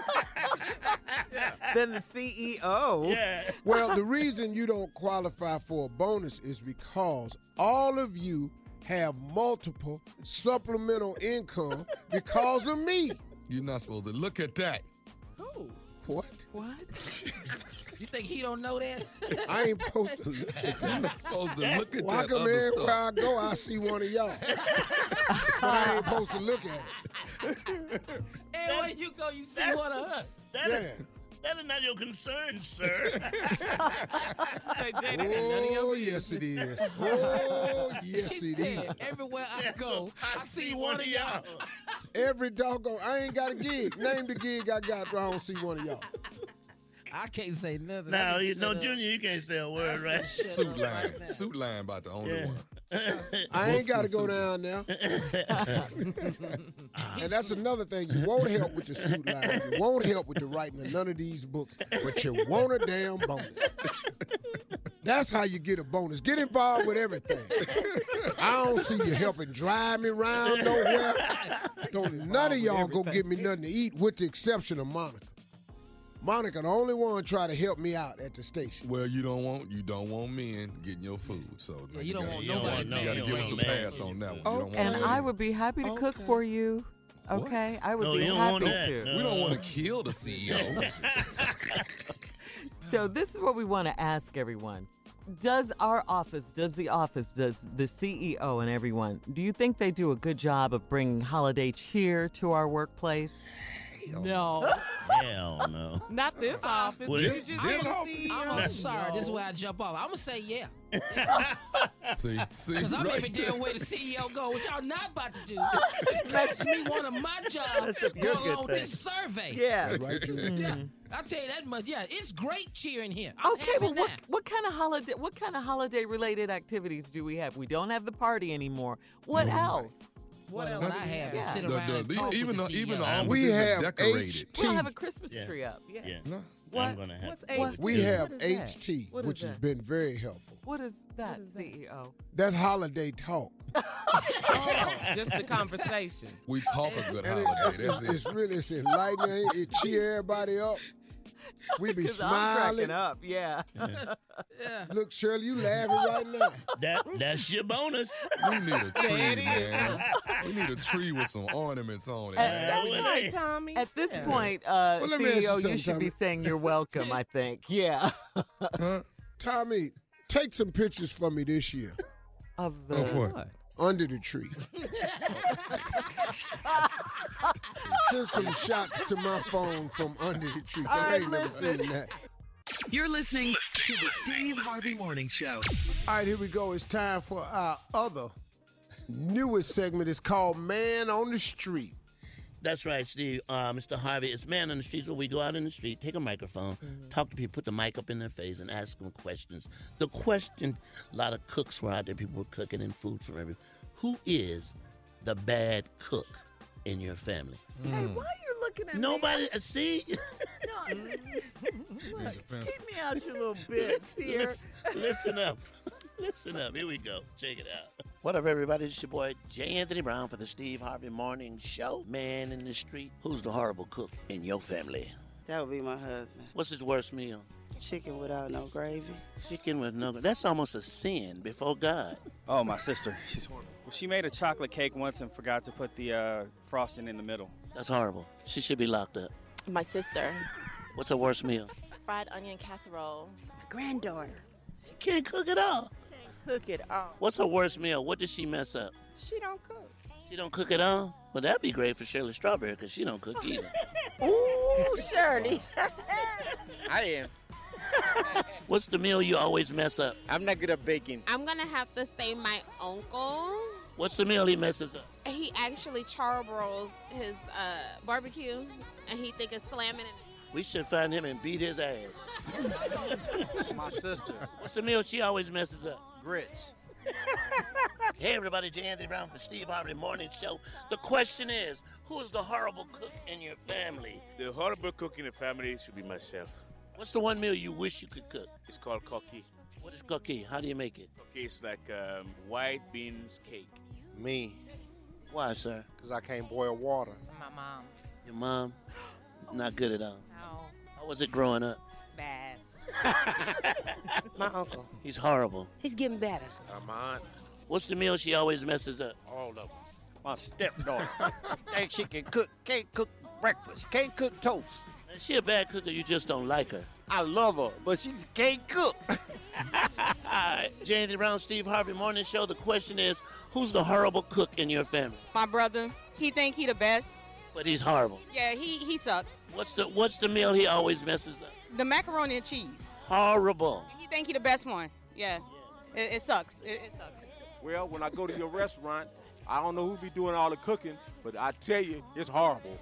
Then the CEO. Yeah. Well, the reason you don't qualify for a bonus is because all of you have multiple supplemental income because of me. You're not supposed to look at that. Who? What? What? You think he don't know that? I ain't supposed to look at You're that. not supposed to look at Well, I that come other everywhere stuff. I go, I see one of y'all. But I ain't supposed to look at it. Everywhere you go, you see one of her. That is not your concern, sir. Say, Jay, that got none of your Oh, business. yes, it is. Oh, yes, it is. Yeah, everywhere I go, I see one of y'all. Every doggone, I ain't got a gig. Name the gig I got, I don't see one of y'all. I can't say nothing. Now, I you just know, shut up. Junior, you can't say a word, right? Suit line. Suit line about the only Yeah. one. I ain't got to Whoops, go down there. And that's another thing. You won't help with the suit line. You won't help with the writing of none of these books, but you want a damn bonus. That's how you get a bonus. Get involved with everything. I don't see you helping drive me around nowhere. Don't none of y'all go get me nothing to eat, with the exception of Monica. Monica, the only one try to help me out at the station. Well, you don't want men getting your food, so Yeah, you don't want nobody. nobody. You got to give us a pass on that one. You don't want And that. I would be happy to cook for you. Okay, I would be happy to. We don't want to kill the CEO. So this is what we want to ask everyone. Does the CEO and everyone, do you think they do a good job of bringing holiday cheer to our workplace? No. Hell no. Not this office. Well, This just I'm sorry. This is where I jump off. I'm going to say yeah. See, Because I'm right every damn way the CEO go. What y'all not about to do is makes me one of my jobs going along with this survey. Yeah. Right, Julie? Yeah. I'll tell you that much. Yeah, it's great cheering here. I'm Okay, having but that. what kind of holiday related activities do we have? We don't have the party anymore. What else? What else? I have is sit The- around and talk even with the even CEO. the offices We are have decorated. We don't have a Christmas tree up. Yeah. Yeah. What? I'm gonna have What's to. HT? We have What is that? HT, What is which has that? been very helpful. What is that, CEO? That's holiday talk. Just the conversation. We talk a good And holiday. That's it's it. really enlightening. It cheer everybody up. We be 'Cause I'm smiling. cracking up. Yeah. Look, Shirley, you laughing right now. That's your bonus. We need a tree, There it is. man. We need a tree with some ornaments on it. At, man. Right, Tommy. at this Yeah. point, let me ask you CEO, you something, should be Tommy. saying you're welcome, I think. Yeah. Tommy, take some pictures for me this year Of the. Of what? under the tree. Send some shots to my phone from under the tree. 'Cause I ain't never seen that. You're listening to the Steve Harvey Morning Show. All right, here we go. It's time for our other newest segment. It's called Man on the Street. That's right, Steve. Mr. Harvey, it's Man on the Streets where we go out in the street, take a microphone, talk to people, put the mic up in their face, and ask them questions. The question, a lot of cooks were out there, people were cooking and food from everywhere. Who is the bad cook in your family? Hey, why are you looking at Nobody, me? see? No, look, keep me out your little bits here. Listen up. Listen up. Here we go. Check it out. What up, everybody? It's your boy, J. Anthony Brown for the Steve Harvey Morning Show. Man in the street. Who's the horrible cook in your family? That would be my husband. What's his worst meal? Chicken without no gravy. Chicken with no... That's almost a sin before God. Oh, my sister. She's horrible. Well, she made a chocolate cake once and forgot to put the frosting in the middle. That's horrible. She should be locked up. My sister. What's her worst meal? Fried onion casserole. My granddaughter. She can't cook at all. Cook it all. What's her worst meal? What did she mess up? She don't cook. She don't cook at all? Well, that'd be great for Shirley Strawberry because she don't cook either. Ooh, Shirley. I am. What's the meal you always mess up? I'm not good at baking. I'm gonna have to say my uncle. What's the meal he messes up? He actually charbroils his barbecue, and he think it's slamming. We should find him and beat his ass. My sister. What's the meal she always messes up? Grits. Hey, everybody, J. Anthony Brown for the Steve Harvey Morning Show. The question is, who is the horrible cook in your family? The horrible cook in the family should be myself. What's the one meal you wish you could cook? It's called cocky. What is cocky? How do you make it? Cocky is like white beans cake. Me. Why, sir? Because I can't boil water. My mom. Your mom? Not good at all. No. How was it growing up? Bad. My uncle. He's horrible. He's getting better. My aunt. What's the meal she always messes up? All of them. My stepdaughter. Think she can cook, can't cook breakfast, can't cook toast. Is she a bad cook or you just don't like her? I love her, but she can't cook. All right. J. Anthony Brown, Steve Harvey Morning Show. The question is, who's the horrible cook in your family? My brother. He think he the best. But he's horrible. Yeah, he suck. What's the meal he always messes up? The macaroni and cheese. Horrible. He think he the best one. Yeah. It sucks. It sucks. Well, when I go to your restaurant, I don't know who be doing all the cooking, but I tell you, it's horrible.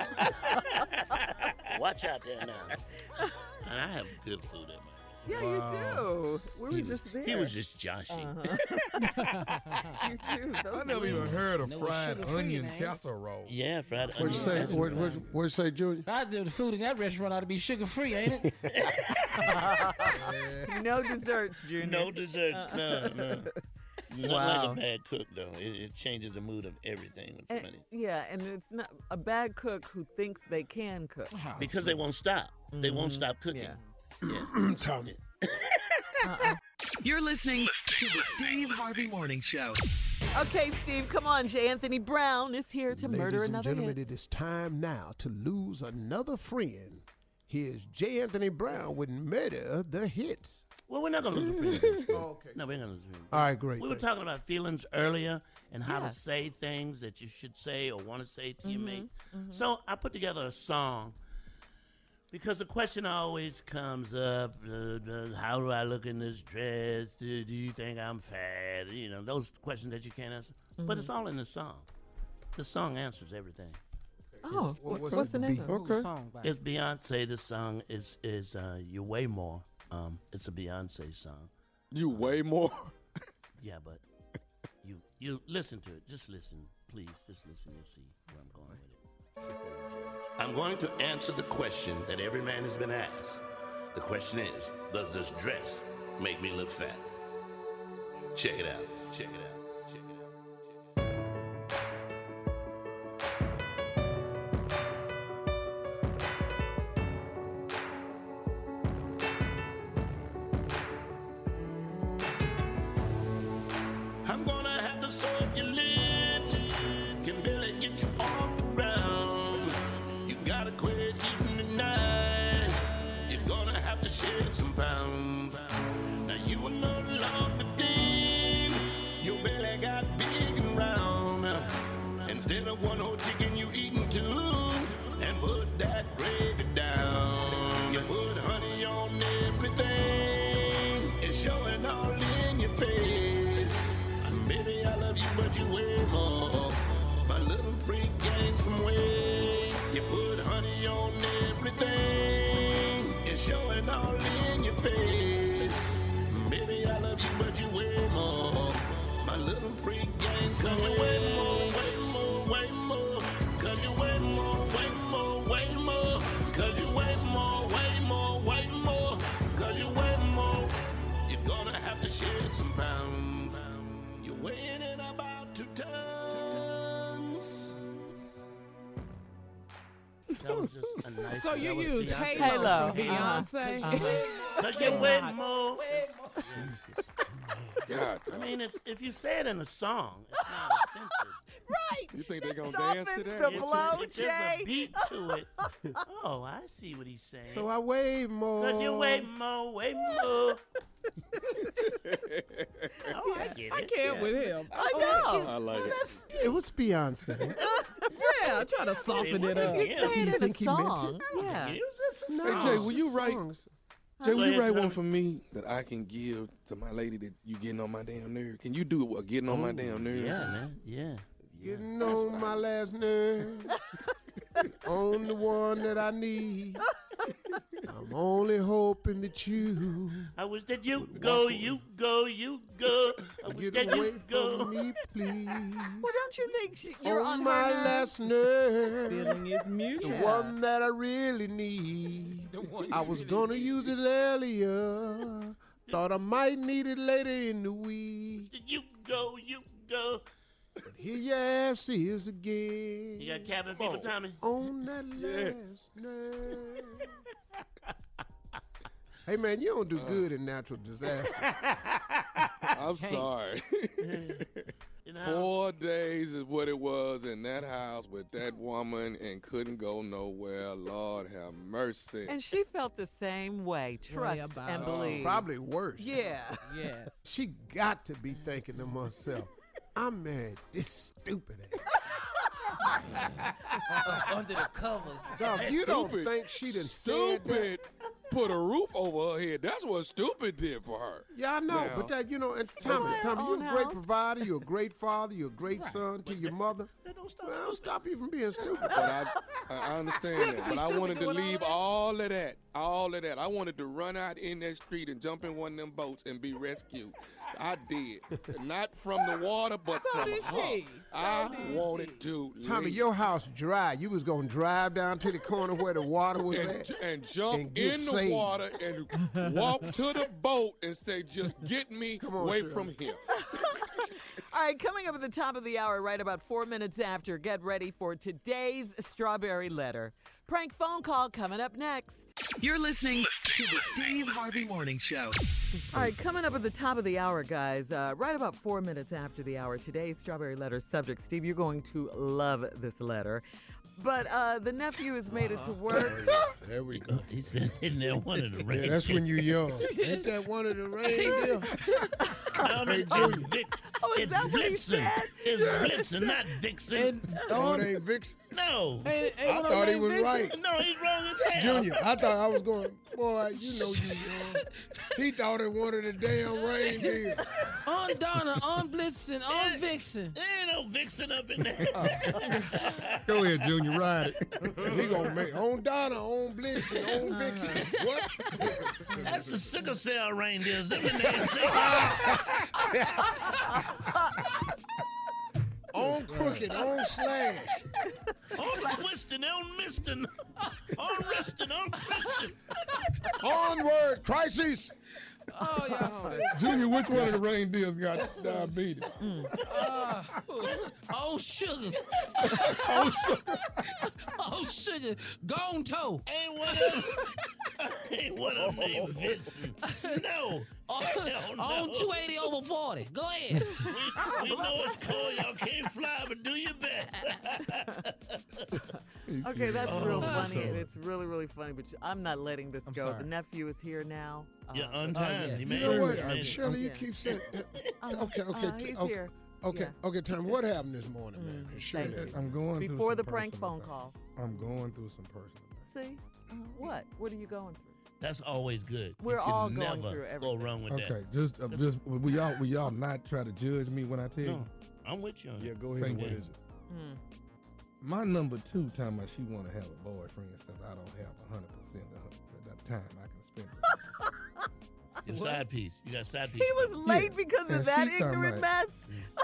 Watch out there now. And I have good food at my Yeah, you do. We were just there. He was just joshing. You too. I never even heard of fried onion casserole. Yeah, fried What'd you say? What'd you say, Junior? The food in that restaurant ought to be sugar-free, ain't it? No desserts, Junior. No desserts. No. Nothing like a bad cook, though. It changes the mood of everything with somebody. Yeah, and it's not a bad cook who thinks they can cook. Because they won't stop. They won't stop cooking. Yeah. Tommy. You're listening to the Steve Harvey Morning Show. Okay, Steve, come on. J. Anthony Brown is here to murder Ladies and another gentlemen, hit. it is time now to lose another friend. Here's J. Anthony Brown with Murder the Hits. Well, we're not going to lose a friend. Okay. No, we're not going to lose a friend. All right, great. We were talking about feelings earlier and how Yes. to say things that you should say or want to say to your mate. So I put together a song because the question always comes up, how do I look in this dress? Do you think I'm fat? You know, those questions that you can't answer. But it's all in the song. The song answers everything. Oh, what's the name of it? Okay. Song by It's Beyonce. The song is You Way More. It's a Beyonce song. You way more. Yeah, but you listen to it. Just listen, please. Just listen. You'll see where I'm going with it. I'm going to answer the question that every man has been asked. The question is, does this dress make me look fat? Check it out. Check it out. Check it out. I'm gonna have to sew up your lips. Can barely get you off the ground. You gotta quit eating tonight. You're gonna have to shed some pounds. Now you are no longer thin. Your belly got big and round. Instead of one whole chicken, you eating two. And put that gravy down. You put honey on everything. It's showing all in your face. Baby, I love you, but you weigh more. My little freak gained some weight. You put honey on everything. It's showing all in your face. Baby, I love you, but you weigh more. My little freak gained some weight. Way more, way more, way more. Cause you weigh more, way more, way more. Cause you weigh more, way more, way more. Cause you weigh more. You're gonna have to shed some pounds. You're weighing in about 2 tons. That was just a nice. So you that was use Beyonce. Halo from Beyonce. Cause you weigh more. Jesus. God. I mean, if you say it in a song, it's not offensive. Right. You think they're going to It's dance to offense that? to blow, If there's Jay. a beat to it, oh, I see what he's saying. So I weigh more. Cause you weigh more, way more. Oh, I get it. I can't with him. I know. I like it. It was Beyonce. Yeah, try to soften it up. You say it in a think he meant song. Yeah. It was just a No, Hey, song. Jay, it's will just you write? songs. Jay, Go will you ahead, write one Tommy. for me that I can give to my lady that you getting on my damn nerve? Can you do it? Getting on my damn nerves? Yeah, man. Yeah. Getting on my last nerve. On the one that I need. I'm only hoping that you I wish that you go, you go, you go. I wish get that away you go. from me, please. Well, don't you think you're on my her nerves? last nerve. Feeling is The mutual. one that I really need. I was gonna use it earlier. Thought I might need it later in the week. You go, you go. But here your ass is again. You got cabin fever, Tommy? On that last nerve. Hey man, you don't do good in natural disaster. I'm sorry. You know, 4 days is what it was in that house with that woman and couldn't go nowhere. Lord have mercy. And she felt the same way. Trust about and it. believe. Probably worse. Yeah. Yes. She got to be thinking to herself, I married this stupid ass. Under the covers. Dog, you don't Stupid. think she done said that? Stupid put a roof over her head. That's what stupid did for her. Yeah, I know, Now- but that, you know, and Tommy, buy her you're own a great house. provider, you're a great father, you're a great son to your mother. Well, don't stop you from being stupid. But I understand that. But I wanted to leave all of that. I wanted to run out in that street and jump in one of them boats and be rescued. I did. Not from the water, but So from did her. she. I wanted to Tommy, leave. your house dry. You was going to drive down to the corner where the water was at. and jump and get in the saved. water and walk to the boat and say, just get me Come on, away Shirley. from here. All right, coming up at the top of the hour, right about 4 minutes after, get ready for today's Strawberry Letter. Prank phone call coming up next. You're listening to the Steve Harvey Morning Show. All right, coming up at the top of the hour, guys, right about 4 minutes after the hour, today's Strawberry Letter subject. Steve, you're going to love this letter. But the nephew has made it to work. There we go. He said, isn't that one of the reindeer? Yeah, that's when you're young. Ain't that one of the reindeer? It's Blitzen. It's Blitzen, not Vixen. Oh, it ain't Vixen? No. I thought he was right. No, he's wrong as hell. Junior, I thought I was going, boy, you know you young. He thought it one of the damn reindeer. On Donna, on Blitzen, on Vixen. There ain't no Vixen up in there. Go ahead, Junior, ride it. He gonna make on Donna, on Blitzen, on Vixen. What? That's the sickle cell reindeers. Them in there. On Crooked, on Slash. On Twisting, on Misting, on Resting, on Christian. Onward, crisis. Oh, y'all. Junior, which one of the reindeers got diabetes? Oh, sugars. Oh, sugar. Gone toe. Ain't one of them named Vincent. No. On 280 over 40. Go ahead. We know it's cold. Y'all can't fly, but do your best. Okay, that's real funny, and it's really, really funny, but I'm not letting this go. sorry. The nephew is here now. You're on time. You know what, Shirley, you keep saying. Okay. He's here. Okay, Tom, what happened this morning, man? 'Cause Shirley, I'm going through Before some the prank personal phone things. call. I'm going through some personal things. See? What? What are you going through? That's always good. We're You can all going never through go everything. wrong with Okay, that. just will y'all not try to judge me when I tell you? No, I'm with you on Yeah, that. go ahead. Thank What you. is it? My number 2 time about she want to have a boyfriend since I don't have 100% of the time I can spend with her. Your side piece. You got side piece. He was late because of And that she's talking ignorant about- mess.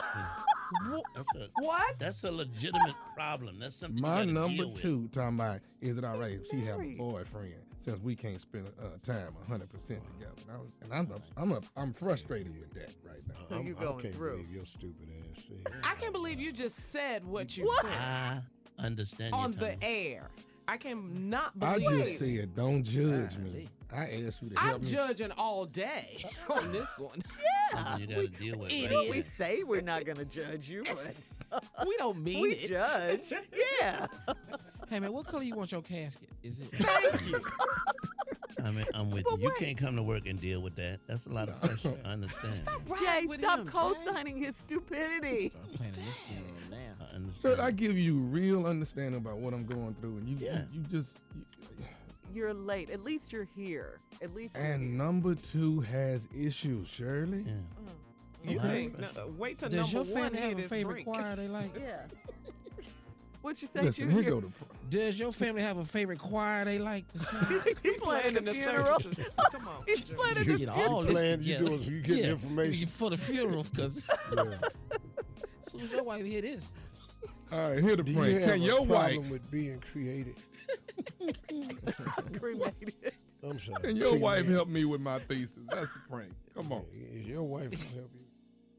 What? That's a legitimate problem. That's something My you gotta number deal with. 2 talking about, is it all right if she have a boyfriend since we can't spend time 100% together? And I'm frustrated with that right now. I can't believe your stupid ass. See? I can't believe you just said what you said I understand on you, the Tommy. air. I cannot I believe just said, don't judge me. I asked you to help I'm me. judging all day on this one. Something you gotta deal with. You right know, there. we say we're not going to judge you, but We don't mean we it. judge. Yeah. Hey, man, what color you want your casket? Is it? Thank you. I mean, I'm with you. You can't come to work and deal with that. That's a lot of pressure. I understand. Jay, with stop him, Jay. co-signing his stupidity. Playing this game now. I understand. Sir, I give you real understanding about what I'm going through, and you just. You're late. At least you're here. At least you're And here. number 2 has issues, Shirley. You Okay. think? Wait till Does number your 1 family hear have a this favorite drink. choir they like? Yeah. What you say? Listen, you here go the. Does your family have a favorite choir they like to sing? He playing in the the funeral. services. Come on. He's playing at You the Get funeral. all this playing, you together. doing so you get information. For the funeral, because Yeah. as soon as your wife hear this, All right, here the Do you prank. have Can a your problem wife? with being created? Cremated. I'm sorry. Can your wife help me with my thesis? That's the prank. Come on. Is your wife gonna help you?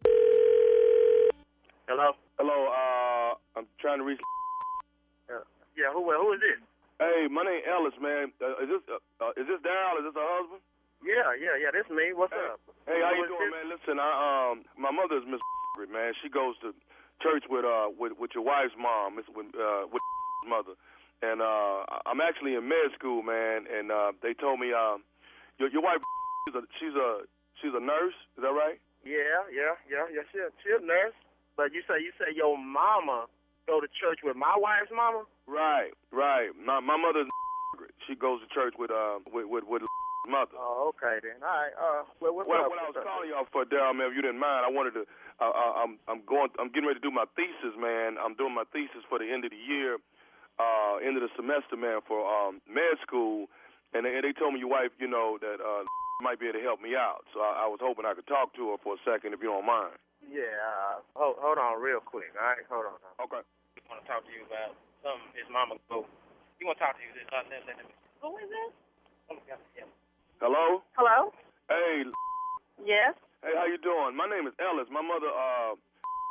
Hello? Hello, I'm trying to reach. Yeah, who is this? Hey, my name Ellis, man. Is this Daryl? Is this her husband? Yeah, this me. What's up? Hey, how you Who is doing, this? man? Listen, my mother is Miss man. She goes to church with your wife's mom, with mother, and I'm actually in med school, man. And they told me your wife she's a nurse. Is that right? Yeah. She a nurse. But you say your mama go to church with my wife's mama? Right. My mother's she goes to church with mother. Oh, okay then. All right. What's What up? I was calling y'all for, Daryl, man, if you didn't mind, I wanted to. I'm getting ready to do my thesis, man. I'm doing my thesis for the end of the year, end of the semester, man, for med school, and they told me your wife, that might be able to help me out. So I was hoping I could talk to her for a second, if you don't mind. Yeah. Hold on real quick. All right. Hold on. Okay. I want to talk to you about something his mama go. You want to talk to you? Who is this? Oh, yeah. Hello. Hello? Hey. Yes? Hey, how you doing? My name is Ellis. My mother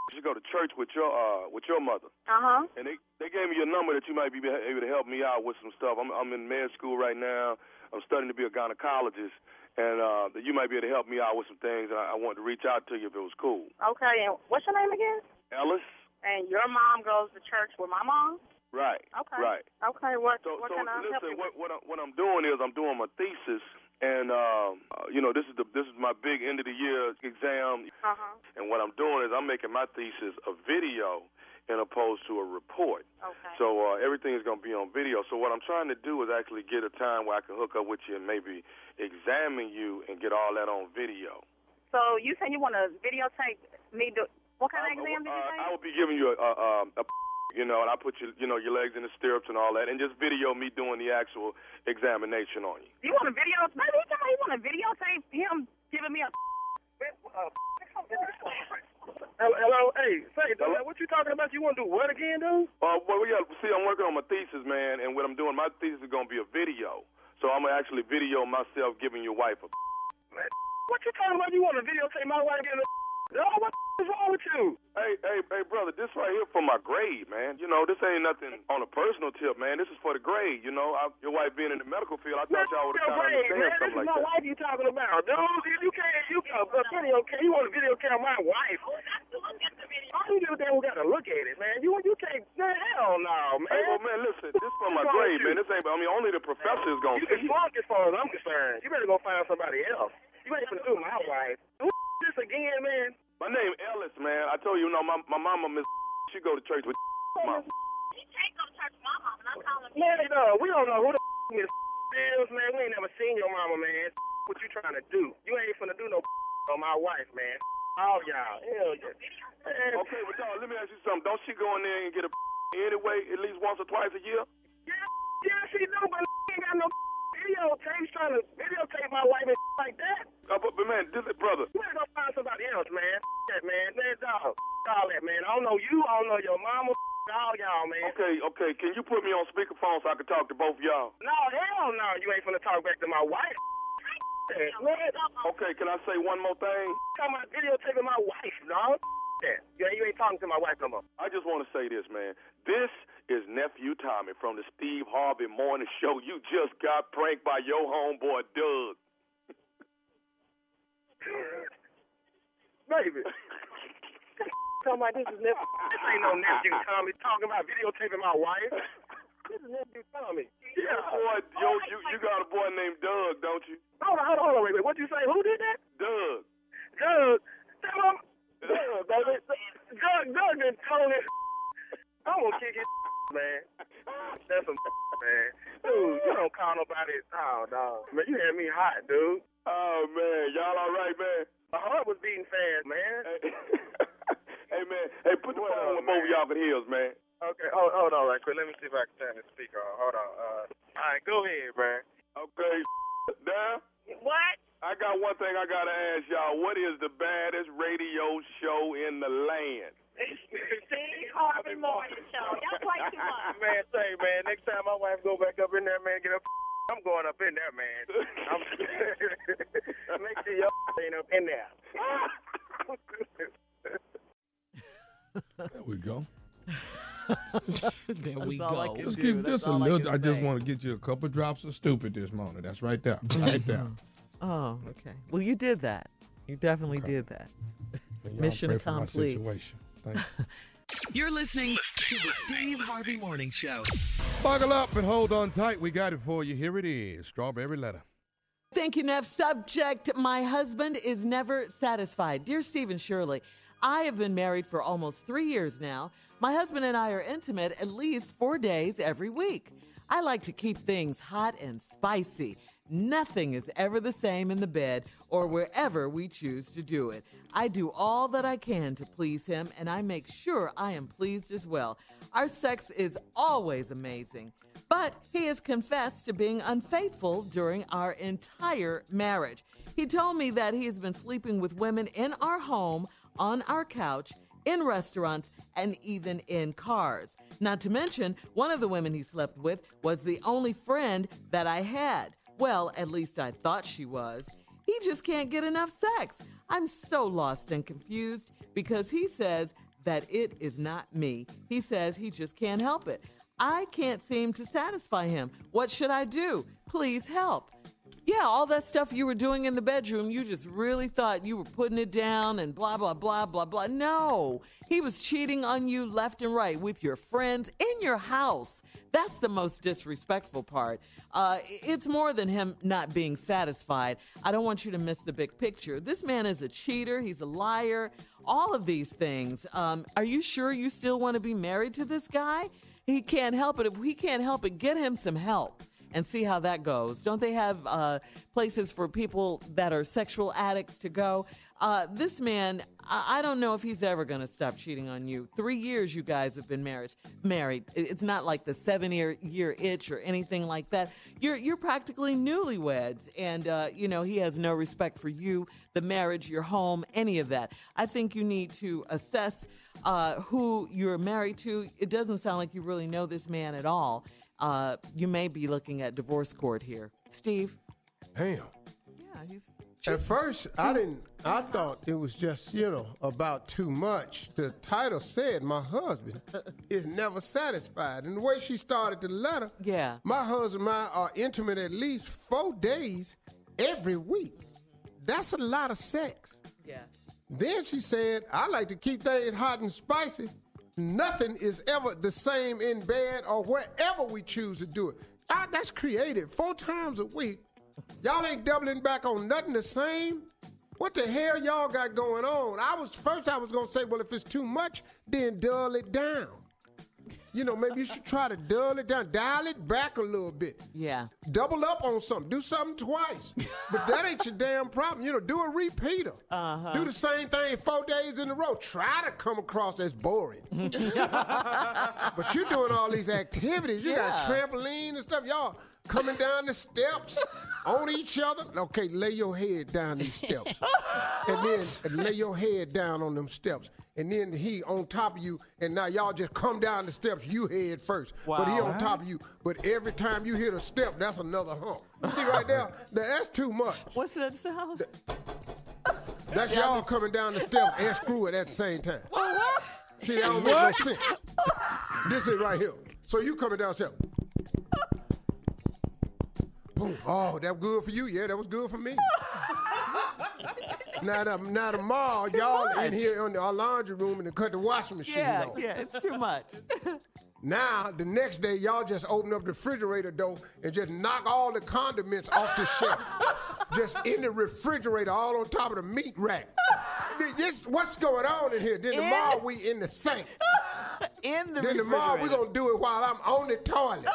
you go to church with your mother. Uh-huh. And they gave me your number that you might be able to help me out with some stuff. I'm in med school right now. I'm studying to be a gynecologist, and you might be able to help me out with some things. And I wanted to reach out to you if it was cool. Okay, and what's your name again? Ellis. And your mom goes to church with my mom? Right. Okay. Right. Okay. What So can I help listen, you with? what I'm doing is I'm doing my thesis, and this is my big end of the year exam. Uh-huh. And what I'm doing is I'm making my thesis a video, in opposed to a report. Okay. So everything is going to be on video. So what I'm trying to do is actually get a time where I can hook up with you and maybe examine you and get all that on video. So you saying you want to videotape me do? What kind of exam did you say? I will be giving you a and I put your legs in the stirrups and all that, and just video me doing the actual examination on you. You want to videotape? Maybe you want to videotape him giving me a. Hello, hey, say, dude, what you talking about? You want to do what again, dude? Well, see, I'm working on my thesis, man, and what I'm doing, my thesis is going to be a video. So I'm going to actually video myself giving your wife a. Man, what you talking about? You want to videotape my wife giving a. Oh, what is wrong with you? Hey, brother, this right here for my grade, man. This ain't nothing on a personal tip, man. This is for the grade, your wife being in the medical field, I thought y'all would have understand something like that. This is my wife you talking about, dude. You can't, you want to video camera my wife. All you do then we got to look at it, man. You can't, hell no, man. Hey, well, man, listen, this for my grade, man. This ain't, only the professor is going to see. You can flunk as far as I'm concerned. You better go find somebody else. You ain't gonna do my wife. Who this again, man? My name Ellis, man. I told you, my mama, Miss, she go to church with mama. She can't go to church with my mom, and I'm calling me. Man, we don't know who the Miss is, man. We ain't never seen your mama, man. What you trying to do? You ain't finna do no on my wife, man. All y'all. Hell yeah. Man. Okay, but dog, let me ask you something. Don't she go in there and get a anyway, at least once or twice a year? Yeah, she do, but ain't got no videotape. Trying to videotape my wife and like that. But man, brother. You better go find somebody else, man. That, man. Dog. All that, man. I don't know you. I don't know your mama. All y'all, man. Okay. Can you put me on speakerphone so I can talk to both of y'all? No, hell no. You ain't finna talk back to my wife. Man. Okay, can I say one more thing? Talking about videotaping my wife, dog. You ain't talking to my wife no more. I just want to say this, man. This is Nephew Tommy from the Steve Harvey Morning Show. You just got pranked by your homeboy, Doug. Baby. Talking about this is nephew. This ain't no nephew Tommy talking about videotaping my wife. This is nephew Tommy. Yeah, boy, you got a boy named Doug, don't you? Hold on, wait. What'd you say? Who did that? Doug. Doug, baby. Doug done told it. I'm gonna kick his man. That's some man. Dude, you don't call nobody. Oh, dog. Man, you had me hot, dude. Oh, man. Y'all all right, man? My heart was beating fast, man. Hey, man. Hey, put the phone with both of y'all for heels, man. Okay. Hold on right quick. Let me see if I can turn the speaker on. Hold on. All right, go ahead, man. Okay. Now? What? I got one thing I got to ask y'all. What is the baddest radio show in the land? Steve Harvey Morning Show. That's way too much. Man, say, man, next time my wife go back up in there, man, get up. I'm going up in there, man. Make sure your ain't up in there. There we go. There we go. Let's keep just a little. I just want to get you a couple drops of stupid this morning. That's right there. Right there. Oh, okay. Well, you did that. You definitely did that. Mission accomplished. Thank you. You're listening to the Steve Harvey Morning Show. Buckle up and hold on tight. We got it for you. Here it is. Strawberry Letter. Thank you, Neff. Subject, my husband is never satisfied. Dear Stephen Shirley, I have been married for almost 3 years now. My husband and I are intimate at least 4 days every week. I like to keep things hot and spicy. Nothing is ever the same in the bed or wherever we choose to do it. I do all that I can to please him, and I make sure I am pleased as well. Our sex is always amazing, but he has confessed to being unfaithful during our entire marriage. He told me that he has been sleeping with women in our home, on our couch, in restaurants, and even in cars. Not to mention, one of the women he slept with was the only friend that I had. Well, at least I thought she was. He just can't get enough sex. I'm so lost and confused because he says that it is not me. He says he just can't help it. I can't seem to satisfy him. What should I do? Please help. Yeah, all that stuff you were doing in the bedroom, you just really thought you were putting it down and blah, blah, blah, blah, blah. No, he was cheating on you left and right with your friends in your house. That's the most disrespectful part. It's more than him not being satisfied. I don't want you to miss the big picture. This man is a cheater. He's a liar. All of these things. Are you sure you still want to be married to this guy? He can't help it. If he can't help it, get him some help and see how that goes. Don't they have places for people that are sexual addicts to go? This man, I don't know if he's ever going to stop cheating on you. 3 years you guys have been married. It's not like the 7-year itch or anything like that. You're practically newlyweds, and he has no respect for you, the marriage, your home, any of that. I think you need to assess who you're married to. It doesn't sound like you really know this man at all. You may be looking at divorce court here. Steve? Damn. Yeah, At first, I thought it was just, about too much. The title said my husband is never satisfied. And the way she started the letter, my husband and I are intimate at least 4 days every week. That's a lot of sex. Yeah. Then she said, I like to keep things hot and spicy. Nothing is ever the same in bed or wherever we choose to do it. That's creative. 4 times a week. Y'all ain't doubling back on nothing the same. What the hell y'all got going on? I was going to say, well, if it's too much, then dull it down. Maybe you should try to dull it down, dial it back a little bit. Yeah. Double up on something. Do something twice. But that ain't your damn problem. Do a repeater. Do the same thing 4 days in a row. Try to come across as boring. But you're doing all these activities. You got trampoline and stuff. Y'all coming down the steps on each other. Okay, lay your head down these steps. And then lay your head down on them steps. And then he on top of you, and now y'all just come down the steps, you head first. Wow. But he on top of you. But every time you hit a step, that's another hump. See right there? That's too much. What's that sound? That's y'all coming down the steps and screwing at the same time. What? See, that don't make no sense. This is right here. So you coming down the steps. Boom. Oh, that good for you? Yeah, that was good for me. Now tomorrow, y'all in here in our laundry room and cut the washing machine off. Yeah, it's too much. Now, the next day, y'all just open up the refrigerator door and just knock all the condiments off the shelf. Just in the refrigerator, all on top of the meat rack. What's going on in here? Then tomorrow, we in the sink. In the Then refrigerator. tomorrow, we're going to do it while I'm on the toilet.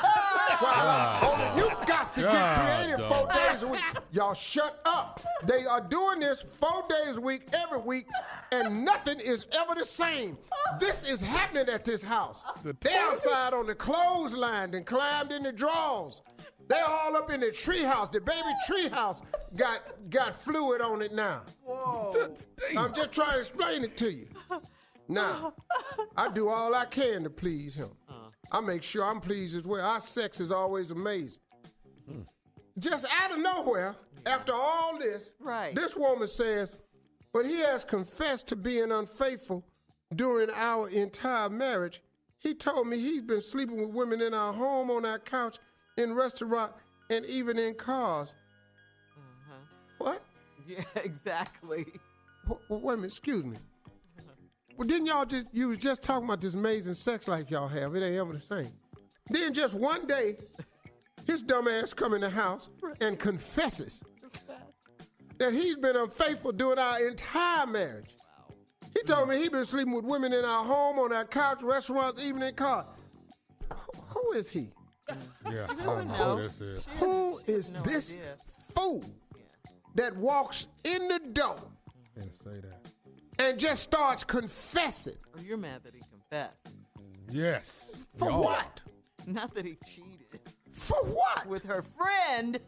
You got to get creative 4 days a week. Y'all shut up. They are doing this 4 days a week, every week, and nothing is ever the same. This is happening at this house. They outside on the clothesline and climbed in the drawers. They're all up in the treehouse. The baby treehouse got fluid on it now. Whoa. I'm just trying to explain it to you. Now, I do all I can to please him. I make sure I'm pleased as well. Our sex is always amazing. Just out of nowhere, after all this, this woman says, but he has confessed to being unfaithful during our entire marriage. He told me he's been sleeping with women in our home, on our couch, in restaurant, and even in cars. What? Yeah, exactly. Wait a minute, excuse me. Well, didn't you was just talking about this amazing sex life y'all have. It ain't ever the same. Then just one day, his dumb ass come in the house and confesses that he's been unfaithful during our entire marriage. He told me he's been sleeping with women in our home, on our couch, restaurants, even in cars. Who is he? Yeah, I don't know who this is. Who is this fool that walks in the door Didn't say that. and just starts confessing? Oh, you're mad that he confessed. Yes. For Y'all. what? Not that he cheated. For what? With her friend.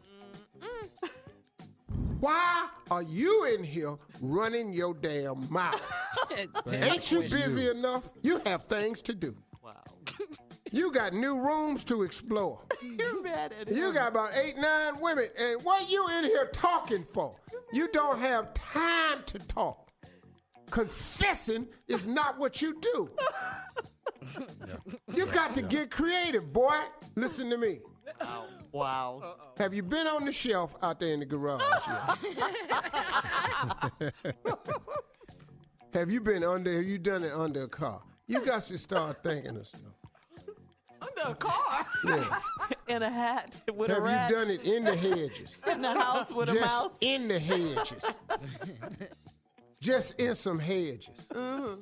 Why are you in here running your damn mouth? Ain't you busy enough? You have things to do. Wow. You got new rooms to explore. You're mad at him. You got about 8, 9 women, and what you in here talking for? You don't have time to talk. confessing is not what you do. You got to get creative, boy. Listen to me. Wow. Have you been on the shelf out there in the garage yet? Have you done it under a car? You got to start thinking of stuff. Under a car? Yeah. In a hat with a Have rat? you done it in the hedges? In the house with a mouse? Just in the hedges. Just in some hedges. Mm-hmm.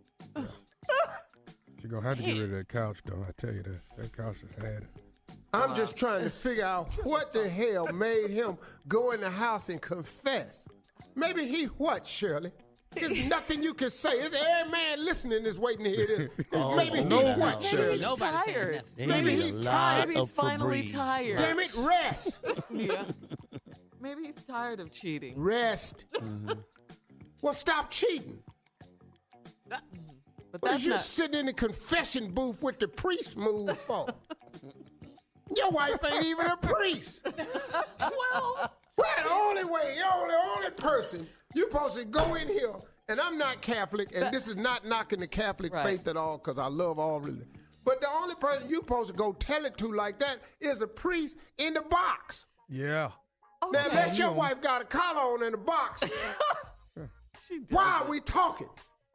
You're going to have to get rid of that couch, though. I tell you that. That couch has had it. I'm just trying to figure out what the hell made him go in the house and confess. Maybe he what, Shirley? There's nothing you can say. It's every man listening is waiting to hear this. Maybe he what, Shirley? Nobody's tired. Maybe he's tired. Maybe he's finally tired. Damn it, rest. Yeah. Maybe he's tired of cheating. Rest. Well, stop cheating. But What that's is you not... sitting in the confession booth with the priest move for? Your wife ain't even a priest. Well, the only way, the only person, you're supposed to go in here, and I'm not Catholic, and this is not knocking the Catholic faith at all, because I love all religion. But the only person you're supposed to go tell it to like that is a priest in the box. Yeah. Now, unless your wife got a collar on in the box, why are we talking?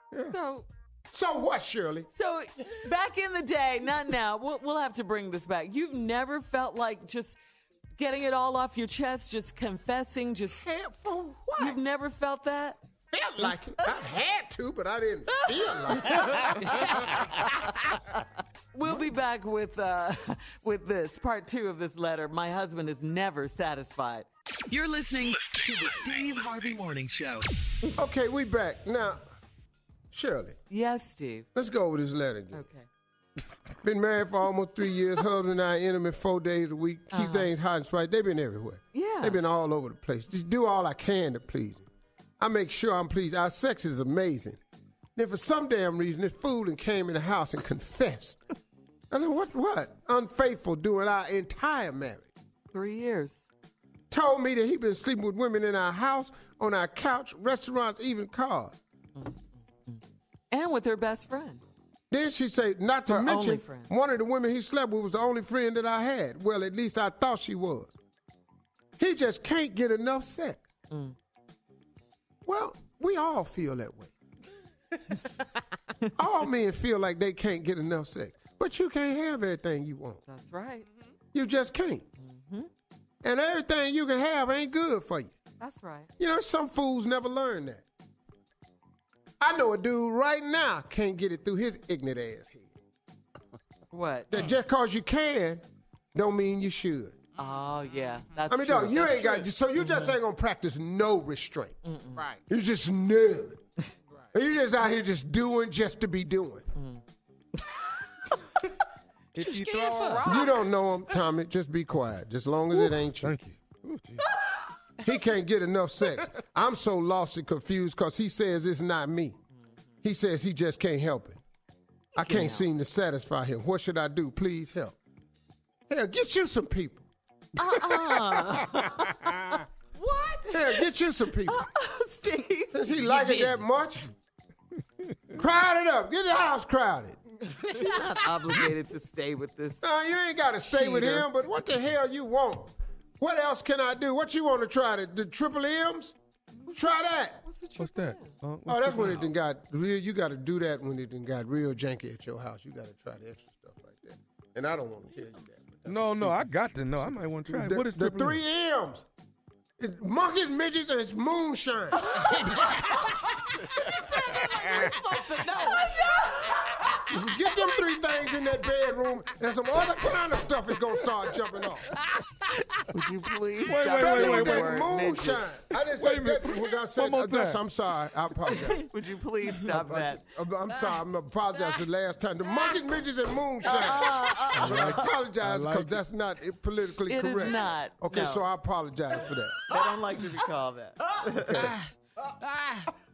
So what, Shirley? So back in the day, not now, we'll have to bring this back. You've never felt like just getting it all off your chest, just confessing, just... For what? You've never felt that? Felt like it. I had to, but I didn't feel like it. We'll be back with this, part 2 of this letter. My husband is never satisfied. You're listening to the Steve Harvey Morning Show. Okay, we back. Now, Shirley. Yes, Steve. Let's go over this letter again. Okay. Been married for almost 3 years. Husband and I intimate 4 days a week. Keep things hot and spicy. They've been everywhere. Yeah. They've been all over the place. Just do all I can to please him. I make sure I'm pleased. Our sex is amazing. Then for some damn reason, this fool and came in the house and confessed. I mean, what? Unfaithful during our entire marriage. 3 years. Told me that he been sleeping with women in our house, on our couch, restaurants, even cars. And with her best friend. Then she said, not to Her only mention, friend. one of the women he slept with was the only friend that I had. Well, at least I thought she was. He just can't get enough sex. Well, we all feel that way. All men feel like they can't get enough sex. But you can't have everything you want. That's right. You just can't. And everything you can have ain't good for you. That's right. You know, some fools never learn that. I know a dude right now can't get it through his ignorant ass head. What? That just cause you can, don't mean you should. Oh, yeah. That's I mean, true. dog, you That's ain't got, so you just ain't gonna practice no restraint. Right. You just none. You just out here just doing just to be doing. If you throw a rock. You don't know him, Tommy. Just be quiet. Just as long as it ain't you. Thank you. Ooh, He can't get enough sex. I'm so lost and confused because he says it's not me. He says he just can't help it. I can't seem to satisfy him. What should I do? Please help. Hell, get you some people. What? Hell, get you some people. Steve. Since he like it that much, crowd it up. Get the house crowded. She's not obligated to stay with this. No, you ain't got to stay with cheater. him, but what the hell you want? What else can I do? What you want to try? The triple M's? Try that. What's that? Oh, that's when it done got real. You got to do that when it done got real janky at your house. You got to try the extra stuff like that. And I don't want to tell you that. No, I got to know. I might want to try it. What is The triple M? 3 M's. It's monkeys, midgets, and it's moonshine. Get them 3 things in that bedroom, and some other kind of stuff is gonna start jumping off. Would you please Wait, stop wait, saying wait, the wait. word Moonshine. midgets? I didn't Wait say a minute. that. What I said, One more time. I'm sorry. I apologize. Would you please stop that? I'm sorry. I'm apologizing the last time. The monkeys, midgets, and moonshine. I apologize because that's not politically It is correct. not. Okay, No. so I apologize for that. I don't like to be called that.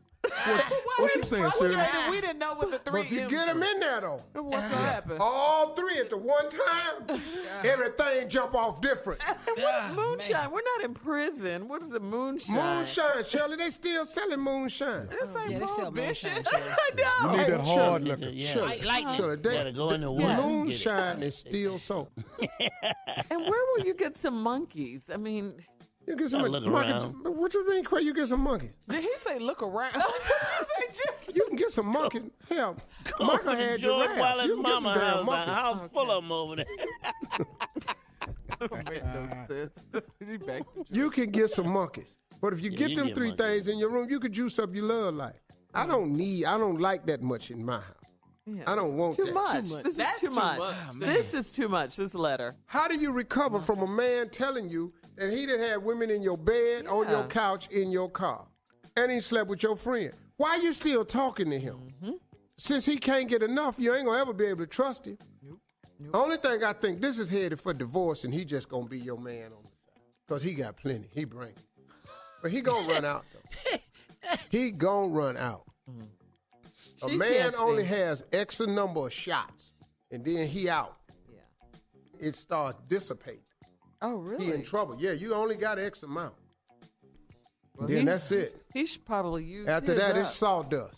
What you saying, Shirley? We didn't know what the But three if you M's get them were. in there, though, What's gonna happen? all three at the one time, everything jump off different. Moonshine. We're not in prison. What is it, moonshine? Moonshine, Shirley, they still selling moonshine. This ain't Yeah, they sell prohibition. moonshine, I know. You need that Shirley, hard liquor. Yeah. Shirley, Shirley, Gotta go in the water. moonshine is still sold. And where will you get some monkeys? I mean, You get some Gotta look monkeys. around. What you mean, Quay? You get some monkeys? Did he say look around? What'd you say, Jim? You can get some monkeys. Hell, Michael had George giraffes. Wallace's You can get some mama damn house, monkeys. house full of them over there. Don't make no sense. He back to You can get some monkeys. But if you Yeah, get you them get three monkeys. things in your room, you can juice up your love life. I don't like that much in my house. yeah, I don't want too that. much. This That's is too too much. much. This is too much. This letter. How do you recover from a man telling you that he done had women in your bed, on your couch, in your car, and he slept with your friend? Why you still talking to him? Since he can't get enough, you ain't gonna ever be able to trust him. Only thing I think, this is headed for divorce, and he just gonna be your man on the side. Because he got plenty. He bring it. But he gonna run out, though. He gonna run out. A She man can't only see. has X a number of shots, and then he out. Yeah. It starts dissipating. Oh, really? He in trouble. Yeah, you only got X amount. Well, Then he's- that's it. He should probably use After his that, up. it's sawdust.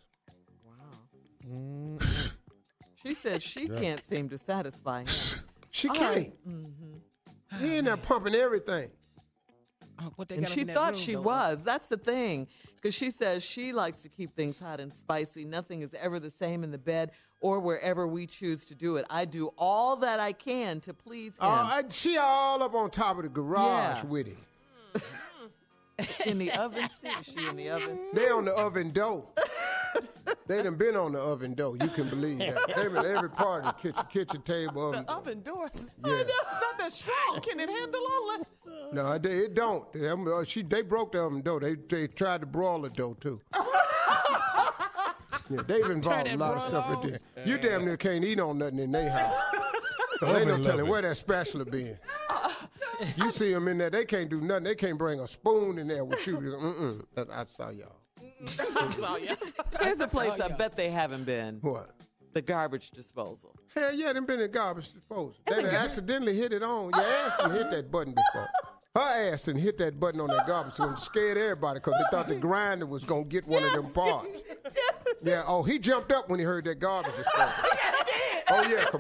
She said she can't seem to satisfy him. She All can't. right. He in there pumping everything. What they And got she up in that thought room, she though. was. That's the thing. Because she says she likes to keep things hot and spicy. Nothing is ever the same in the bed or wherever we choose to do it. I do all that I can to please him. She all up on top of the garage Yeah. with it. In the oven, Steve? Is she in the oven? They on the oven dough. They done been on the oven dough. You can believe that. Every part of the kitchen table. the oven doors. Yeah. It's not that strong. Can it handle all that? No, it don't. They broke the oven dough. They tried to broil the dough too. Yeah, they've involved a lot of stuff with this. You damn near can't eat on nothing in their house. They no telling where that spatula been. You see them in there, they can't do nothing. They can't bring a spoon in there with you. I saw y'all. I saw you. Here's a place I bet they haven't been. What? The garbage disposal. Hell yeah, them been in garbage disposal. They done accidentally hit it on. Your ass done hit that button before. Her ass done hit that button on that garbage. So it scared everybody because they thought the grinder was going to get one of them parts. Yeah, oh, he jumped up when he heard that garbage disposal. Oh, yeah, come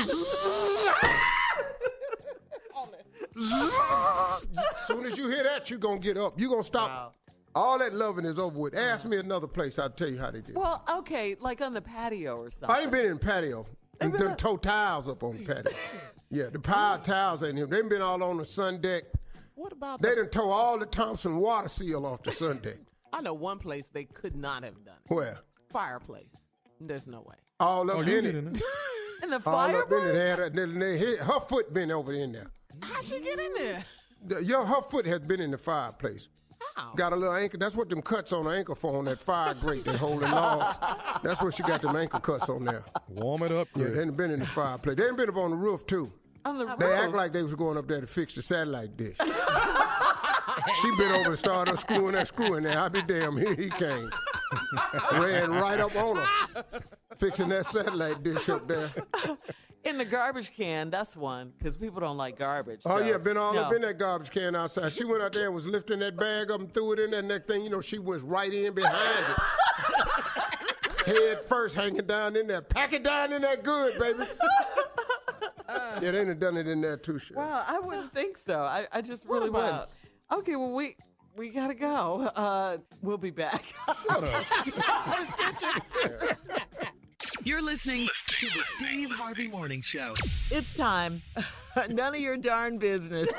on. As soon as you hear that, you going to get up. You going to stop. Wow. All that loving is over with. Ask me another place. I'll tell you how they did. Well, okay, like on the patio or something. I ain't been in the patio. Them toe tiles up on the patio. Yeah, the power towels ain't him. They been all on the sun deck. What about They done tore all the Thompson water seal off the sun deck. I know one place they could not have done it. Where? Fireplace. There's no way. All up you in get it. in there. In the All up in fireplace? it. Her foot been over in there. How'd she get in there? Her foot has been in the fireplace. How? Got a little ankle. That's what them cuts on her ankle for on that fire grate they holding logs. That's what she got them ankle cuts on there. Warm it up, Yeah, Chris. they done been in the fireplace. They done been up on the roof too. On the They roof. act like they was going up there to fix the satellite dish. She been over to start unscrewing that screw in there. I be damn, here he came. Ran right up on her. Fixing that satellite dish up there. In the garbage can, that's one, because people don't like garbage. Oh, so, yeah, been all up no. in that garbage can outside. She went out there and was lifting that bag up and threw it in there. Next thing you know, she was right in behind it. Head first hanging down in there. Pack it down in there good, baby. Yeah, they done done it in there too, sure. Well, I wouldn't think so. I just really wouldn't. about- Okay, well, we got to go. We'll be back. You're listening to the Steve Harvey Morning Show. It's time. None of your darn business.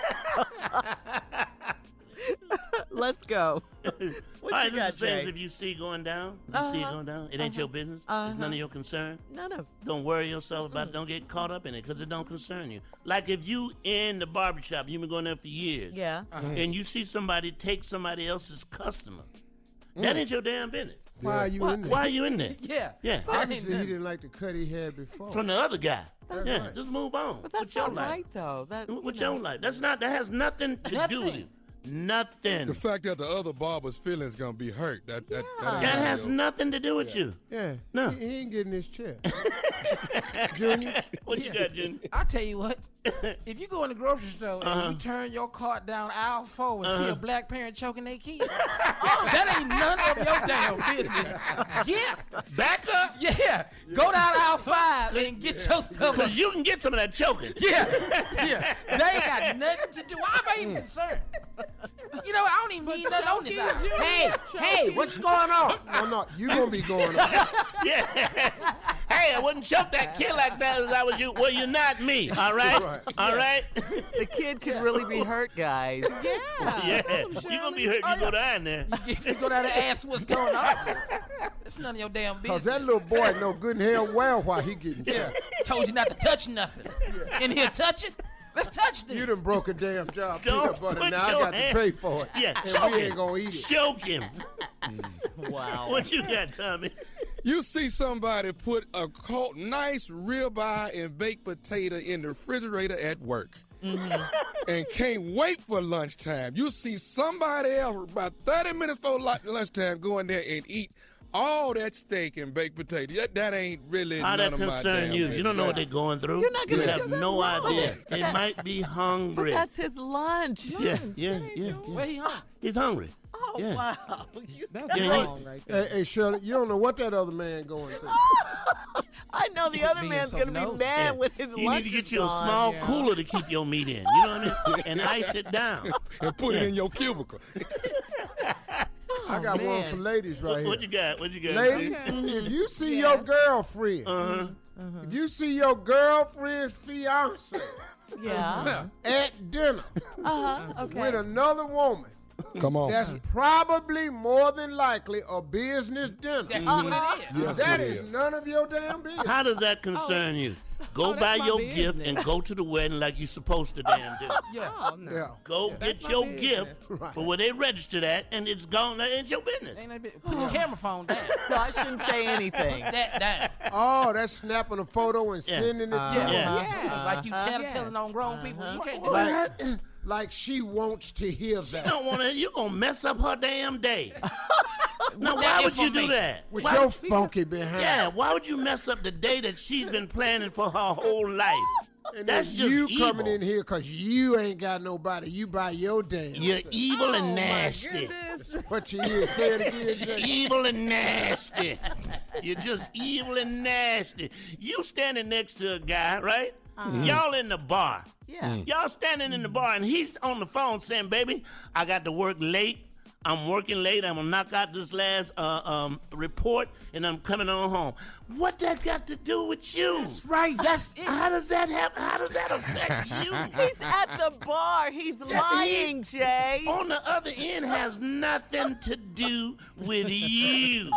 Let's go. What All right, you got, this is things Jay? if you see going down, you see it going down, it ain't your business. It's none of your concern. None of. Don't worry yourself about it. Don't get caught up in it because it don't concern you. Like if you in the barbershop, you've been going there for years. Yeah. And you see somebody take somebody else's customer. That ain't your damn business. Why are you in there? Why are you in there? Yeah. Yeah. Obviously, he didn't like the cut he had before. From the other guy. That's yeah, right. just move on. But that's with your not life. right, though. With your life. That has nothing to do with it. Nothing. The fact that the other barber's feelings gonna be hurt. That has nothing to do with you. Yeah. No. He ain't getting his check. Junior. What you got, Junior? I tell you what, if you go in the grocery store and you turn your cart down aisle 4 and see a black parent choking their kid, that ain't none of your damn business. Yeah. Back up. Yeah. Go down aisle 5 and get your stuff. Because you can get some of that choking. Yeah. They ain't got nothing to do. Why am I even concerned? You know, I don't even need nothing on this aisle. Hey, what's going on? No, you gonna be going on. Yeah. Hey, I wouldn't choke that kid like that as I was you. Well, you're not me, all right? All right? The kid could really be hurt, guys. Yeah. You're going to be hurt if you go down there. If you go down there and ask what's going on, it's none of your damn business. Because that little boy know good and hell well why he getting checked. Told you not to touch nothing. In here, touch it. Let's touch this. You done broke a damn job. Don't peanut butter. put Now I your got hand- to pay for it. Yeah, and choke we him. ain't gonna eat it. Choke him. Wow. What you got, Tommy? You see somebody put a nice ribeye and baked potato in the refrigerator at work. And can't wait for lunchtime. You see somebody else about 30 minutes before lunchtime go in there and eat all that steak and baked potato. That ain't really How none that of my concern damn you? business. You don't know what they're going through. You're not gonna You do have that no wrong. idea. They might be hungry. But that's his lunch. Yeah. Where he hungry? He's hungry. Oh, Yeah. wow. That's Yeah, wrong right there. Hey, Shirley, you don't know what that other man going through. I know the other being man's so going to be nosy. mad when his You lunch need to get is you a gone. small cooler to keep your meat in. You know what I mean? And ice it down. And put it in your cubicle. I got one man. for ladies right What here. you got? What you got? Ladies, if you see your girlfriend, if you see your girlfriend's fiance Yeah. at dinner Okay. with another woman, Come on. that's probably more than likely a business dinner. That's what it is. Yes, That it is is. none of your damn business. How does that concern you? Go that's buy my your business. gift and go to the wedding like you're supposed to damn do. Yeah. Oh, no. Yeah. Go That's get my your business. gift for where they registered at, and it's gone. That ain't your business. Ain't that bit- Put your camera phone down. So I shouldn't say anything. That down. Oh, that's snapping a photo and Yeah. sending it to Yeah. Yeah. Like you telling on grown people. You can't do her. that. Like she wants to hear You that. don't want to. You gonna mess up her damn day. Now, why that would you do information. that? With Why your would- funky behind. Yeah, why would you mess up the day that she's been planning for her whole life? And That's then just you evil. coming in here because you ain't got nobody. You buy your damn You're self. evil and nasty. That's what you is. Say it again, Jay. Evil and nasty. You're just evil and nasty. You standing next to a guy, right? Y'all in the bar. Yeah. Y'all standing in the bar, and he's on the phone saying, baby, I got to work late. I'm working late. I'm going to knock out this last report, and I'm coming on home. What that got to do with you? That's right. That's it. How does that happen? How does that affect you? He's at the bar. He's lying, Jay. On the other end has nothing to do with you.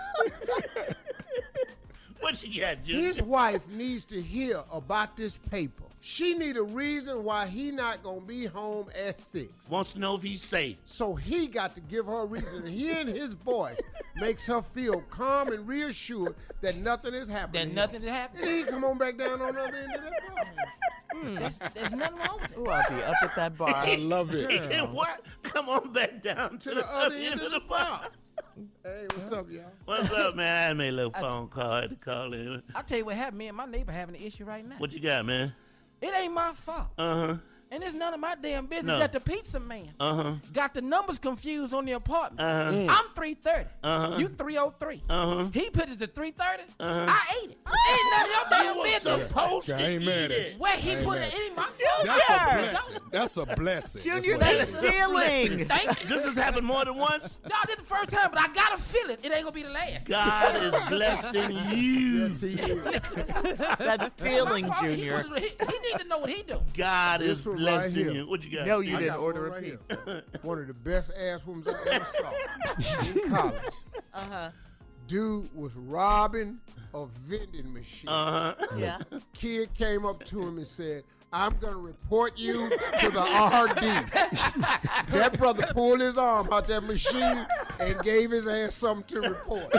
What you got, Junior? His wife needs to hear about this paper. She need a reason why he not gonna be home at 6. Wants to know if he's safe. So he got to give her a reason. And hearing his voice makes her feel calm and reassured that nothing is happening. That nothing is happening. And he come on back down on the other end of that bar. There's nothing wrong with it. Ooh, I'll be up at that bar. I love it. And what? Come on back down to the other end of the bar. Hey, what's up, y'all? What's up, man? I made a little phone call. I had to call in. I'll tell you what happened. Me and my neighbor having an issue right now. What you got, man? It ain't my fault. Uh-huh. And it's none of my damn business No. that the pizza man Uh-huh. got the numbers confused on the apartment. Uh-huh. I'm 330. Uh-huh. You 303. Uh-huh. He put it to 330. Uh-huh. I ate it. Ain't none of your damn You was business. supposed I to ain't eat mad at it. you. Where he I ain't put mad. it, it ain't my fault. That's a Junior! blessing. That's a blessing. Junior, That's that's what it is. stealing. Thank you. This has happened more than once. No, this is the first time, but I gotta feel it. It ain't gonna be the last. God is blessing you. Yes, he is. That's stealing, My fault. Junior. He need to know what he do. God is This one right blessing here. you. What you got? No, you I didn't got order one a right pizza. here. One of the best ass women I ever saw in college. Uh-huh. Dude was robbing a vending machine. Uh-huh. Yeah. Kid came up to him and said, I'm going to report you to the RD. That brother pulled his arm out that machine and gave his ass something to report.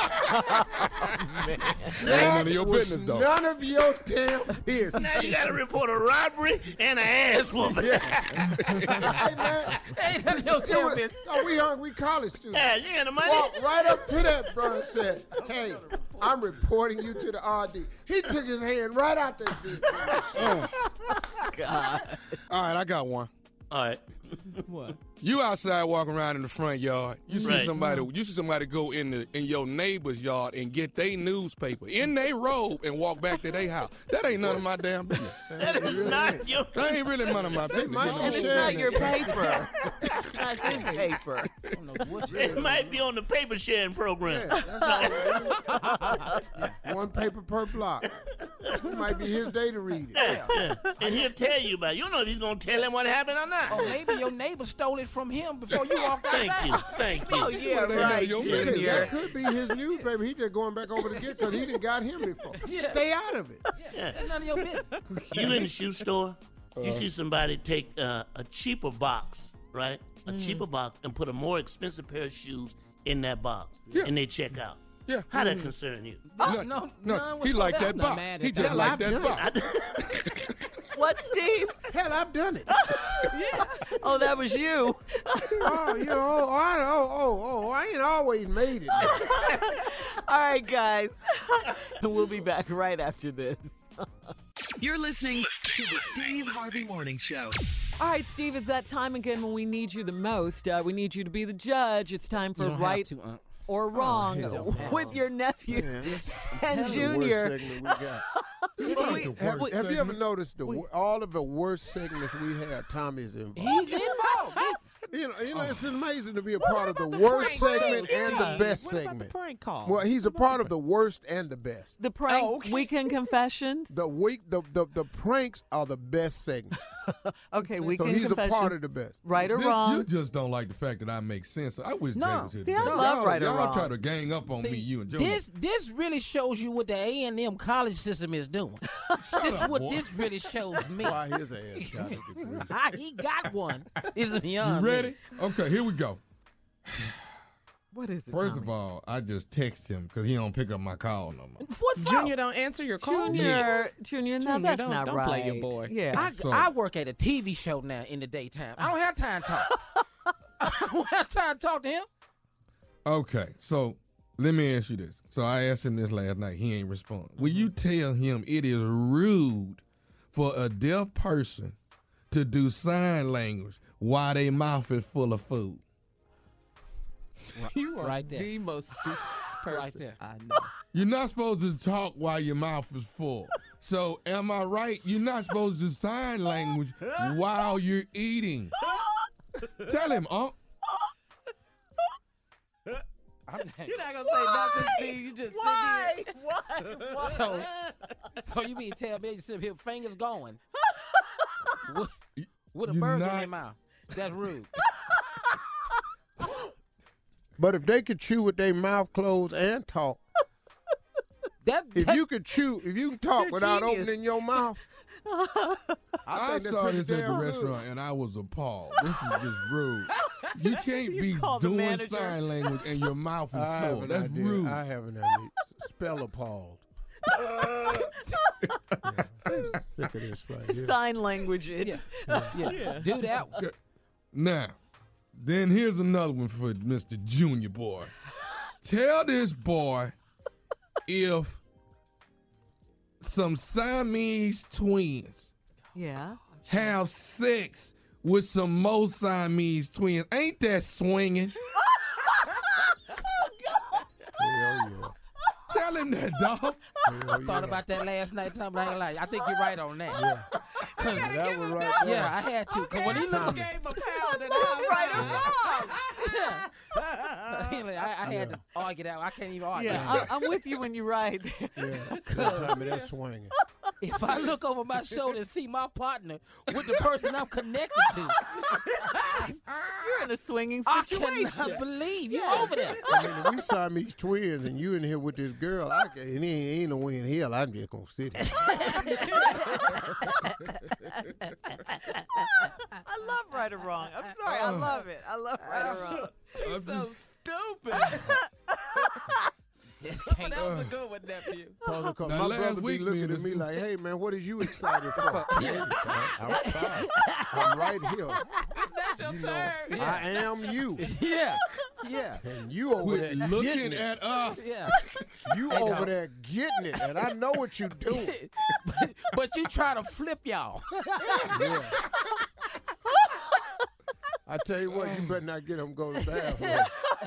Ain't none of your business, though. None of your damn business. Now you got to report a robbery and an ass whooping. Hey, man. Ain't none of your damn business. No, we college students. Yeah, you got the money? Walked right up to that bro and said, hey, I'm reporting you to the RD. He took his hand right out that bitch. God. All right, I got one. All right. What? You outside walking around in the front yard. You see Right. somebody go in your neighbor's yard and get their newspaper in their robe and walk back to their house. That ain't none of my damn business. That is not your That ain't really none of my business. And it's not your paper. It's not his paper. It might be on the paper sharing program. One paper per block. It might be his day to read it. Yeah. And he'll tell you about it. You don't know if he's going to tell him what happened or not. Or maybe your neighbor stole it from him before you walked outside. Thank you. Oh, yeah, Well, they know right. your Yeah, business. that could be his newspaper. He just going back over to get because he done got him before. Yeah. Stay out of it. Yeah. That's none of your business. You in the shoe store, you see somebody take a cheaper box, right? A cheaper box and put a more expensive pair of shoes in that box. Yeah. And they check out. Yeah. How that concern you? No, He like that box. He just like that box. What, Steve? Hell, I've done it. Yeah. Oh, that was you. I ain't always made it. All right, guys. We'll be back right after this. You're listening to the Steve Harvey Morning Show. All right, Steve, it's that time again when we need you the most. We need you to be the judge. It's time for You don't right have to, or wrong hell with your nephew and That's Junior. the worst segment we got. Have you ever noticed all of the worst segments we have? Tommy's involved. He's involved. You know, it's amazing to be a part of the worst segment and the best What about segment. the prank call? Well, he's a part of the worst and the best. The prank weekend confessions. The pranks are the best segment. Okay, So weekend he's confessions. a part of the best. Right or wrong? You just don't like the fact that I make sense. I wish Jay was here See, I today. love right or y'all wrong. try to gang up on me, you and Junior. This really shows you what the A&M college system is doing. This is what boy. this really shows me. Why his ass got a degree. He got one. It's You beyond ready? me. Okay, here we go. What is it? First Tommy? of all, I just text him because he don't pick up my call no more. What for? Junior don't answer your call. Junior, now that's don't, not don't right. play your boy. Yeah. I work at a TV show now in the daytime. I don't have time to talk. I don't have time to talk to him. Okay, so let me ask you this. So I asked him this last night. He ain't respond. Will you tell him it is rude for a deaf person to do sign language while their mouth is full of food? You are Right there. the most stupidest person Right there. I know. You're not supposed to talk while your mouth is full. So am I right? You're not supposed to sign language while you're eating. Tell him, Unc. You're not gonna say nothing, Steve. You just Why? sit Why? So you mean tell me you sit here fingers going with a You're burger in not- their mouth? That's rude. But if they could chew with their mouth closed and talk, if you could talk You're without genius. opening your mouth, I think that's saw pretty this at the damn good. restaurant and I was appalled. This is just rude. You can't You be call the doing manager. sign language and your mouth is I have full. an That's idea. rude. I have an idea. Spell appalled. Sick of this right here. Sign language it. Yeah. Do that one. Now, then here's another one for Mr. Junior boy. Tell this boy if some Siamese twins Yeah. have sex with some more Siamese twins, ain't that swinging? Hell yeah. Tell him that, dog. I thought about that last night, Tom, but I ain't like. I think you're right on that. Yeah. That was right there. Yeah, I had to. Cause when he looked, Gave him a pound and a half. Right or wrong? I had to argue that. I can't even argue. Yeah, I'm with you when you're right. Yeah. Tommy, that's swinging. If I look over my shoulder and see my partner with the person I'm connected to, You're in a swinging I situation. cannot believe you over there. I mean, if we Siamese twins and you in here with this girl, and he ain't no way in hell, I'm just going to sit here. I love right or wrong. I'm sorry. I love it. I love right or wrong. I'm So just- stupid. That was a good one, nephew. Cause Now, my last brother be week, looking man, at me this- like, hey, man, what is you excited for? I'm sorry. I'm right here. That's your turn. I am you. Yeah. And you over Quit there looking getting it. at us. Yeah. You Hey, over dog. there getting it, and I know what you doing. But you try to flip y'all. Yeah. I tell you what, you better not get him go to the bathroom.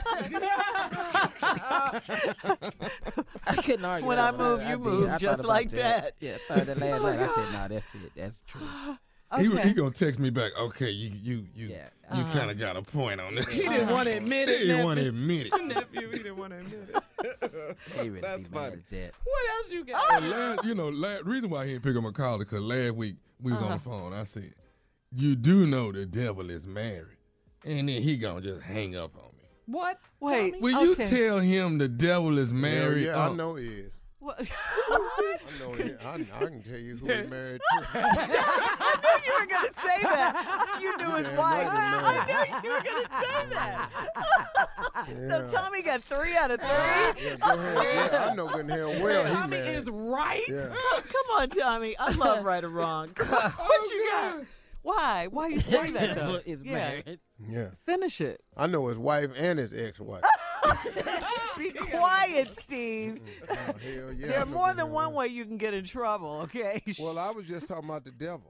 I couldn't argue. When that I one. move, you did. move I thought just about like that. Yeah, I thought that last Oh, night. I God. said, "No, that's it. That's true." He gonna text me back. Okay, you kind of got a point on this. He didn't want to admit it. He didn't want to nephew. admit it. Nephew, he didn't want to admit it. He really That's be mad funny. at that. What else you got? And reason why he didn't pick up my call is because last week we was on the phone. I said, "You do know the devil is married," and then he gonna just hang up on me. What? Wait. Will you tell him the devil is married? Yeah, I know he is. What? I know he. I can tell you who he married to. I knew you were going to say that. You knew his Damn wife. right he I knew you were going to say that. Yeah. So Tommy got 3 out of 3. Yeah, go ahead. Yeah, I know good and hell well he Tommy married. is right. Yeah. Come on, Tommy. I love right or wrong. What you got? Why? Why you say that though? Is married. Yeah. Finish it. I know his wife and his ex-wife. Be quiet, Steve. Oh, hell yeah. There I are know more good than and one well. way you can get in trouble, okay? Well, I was just talking about the devil.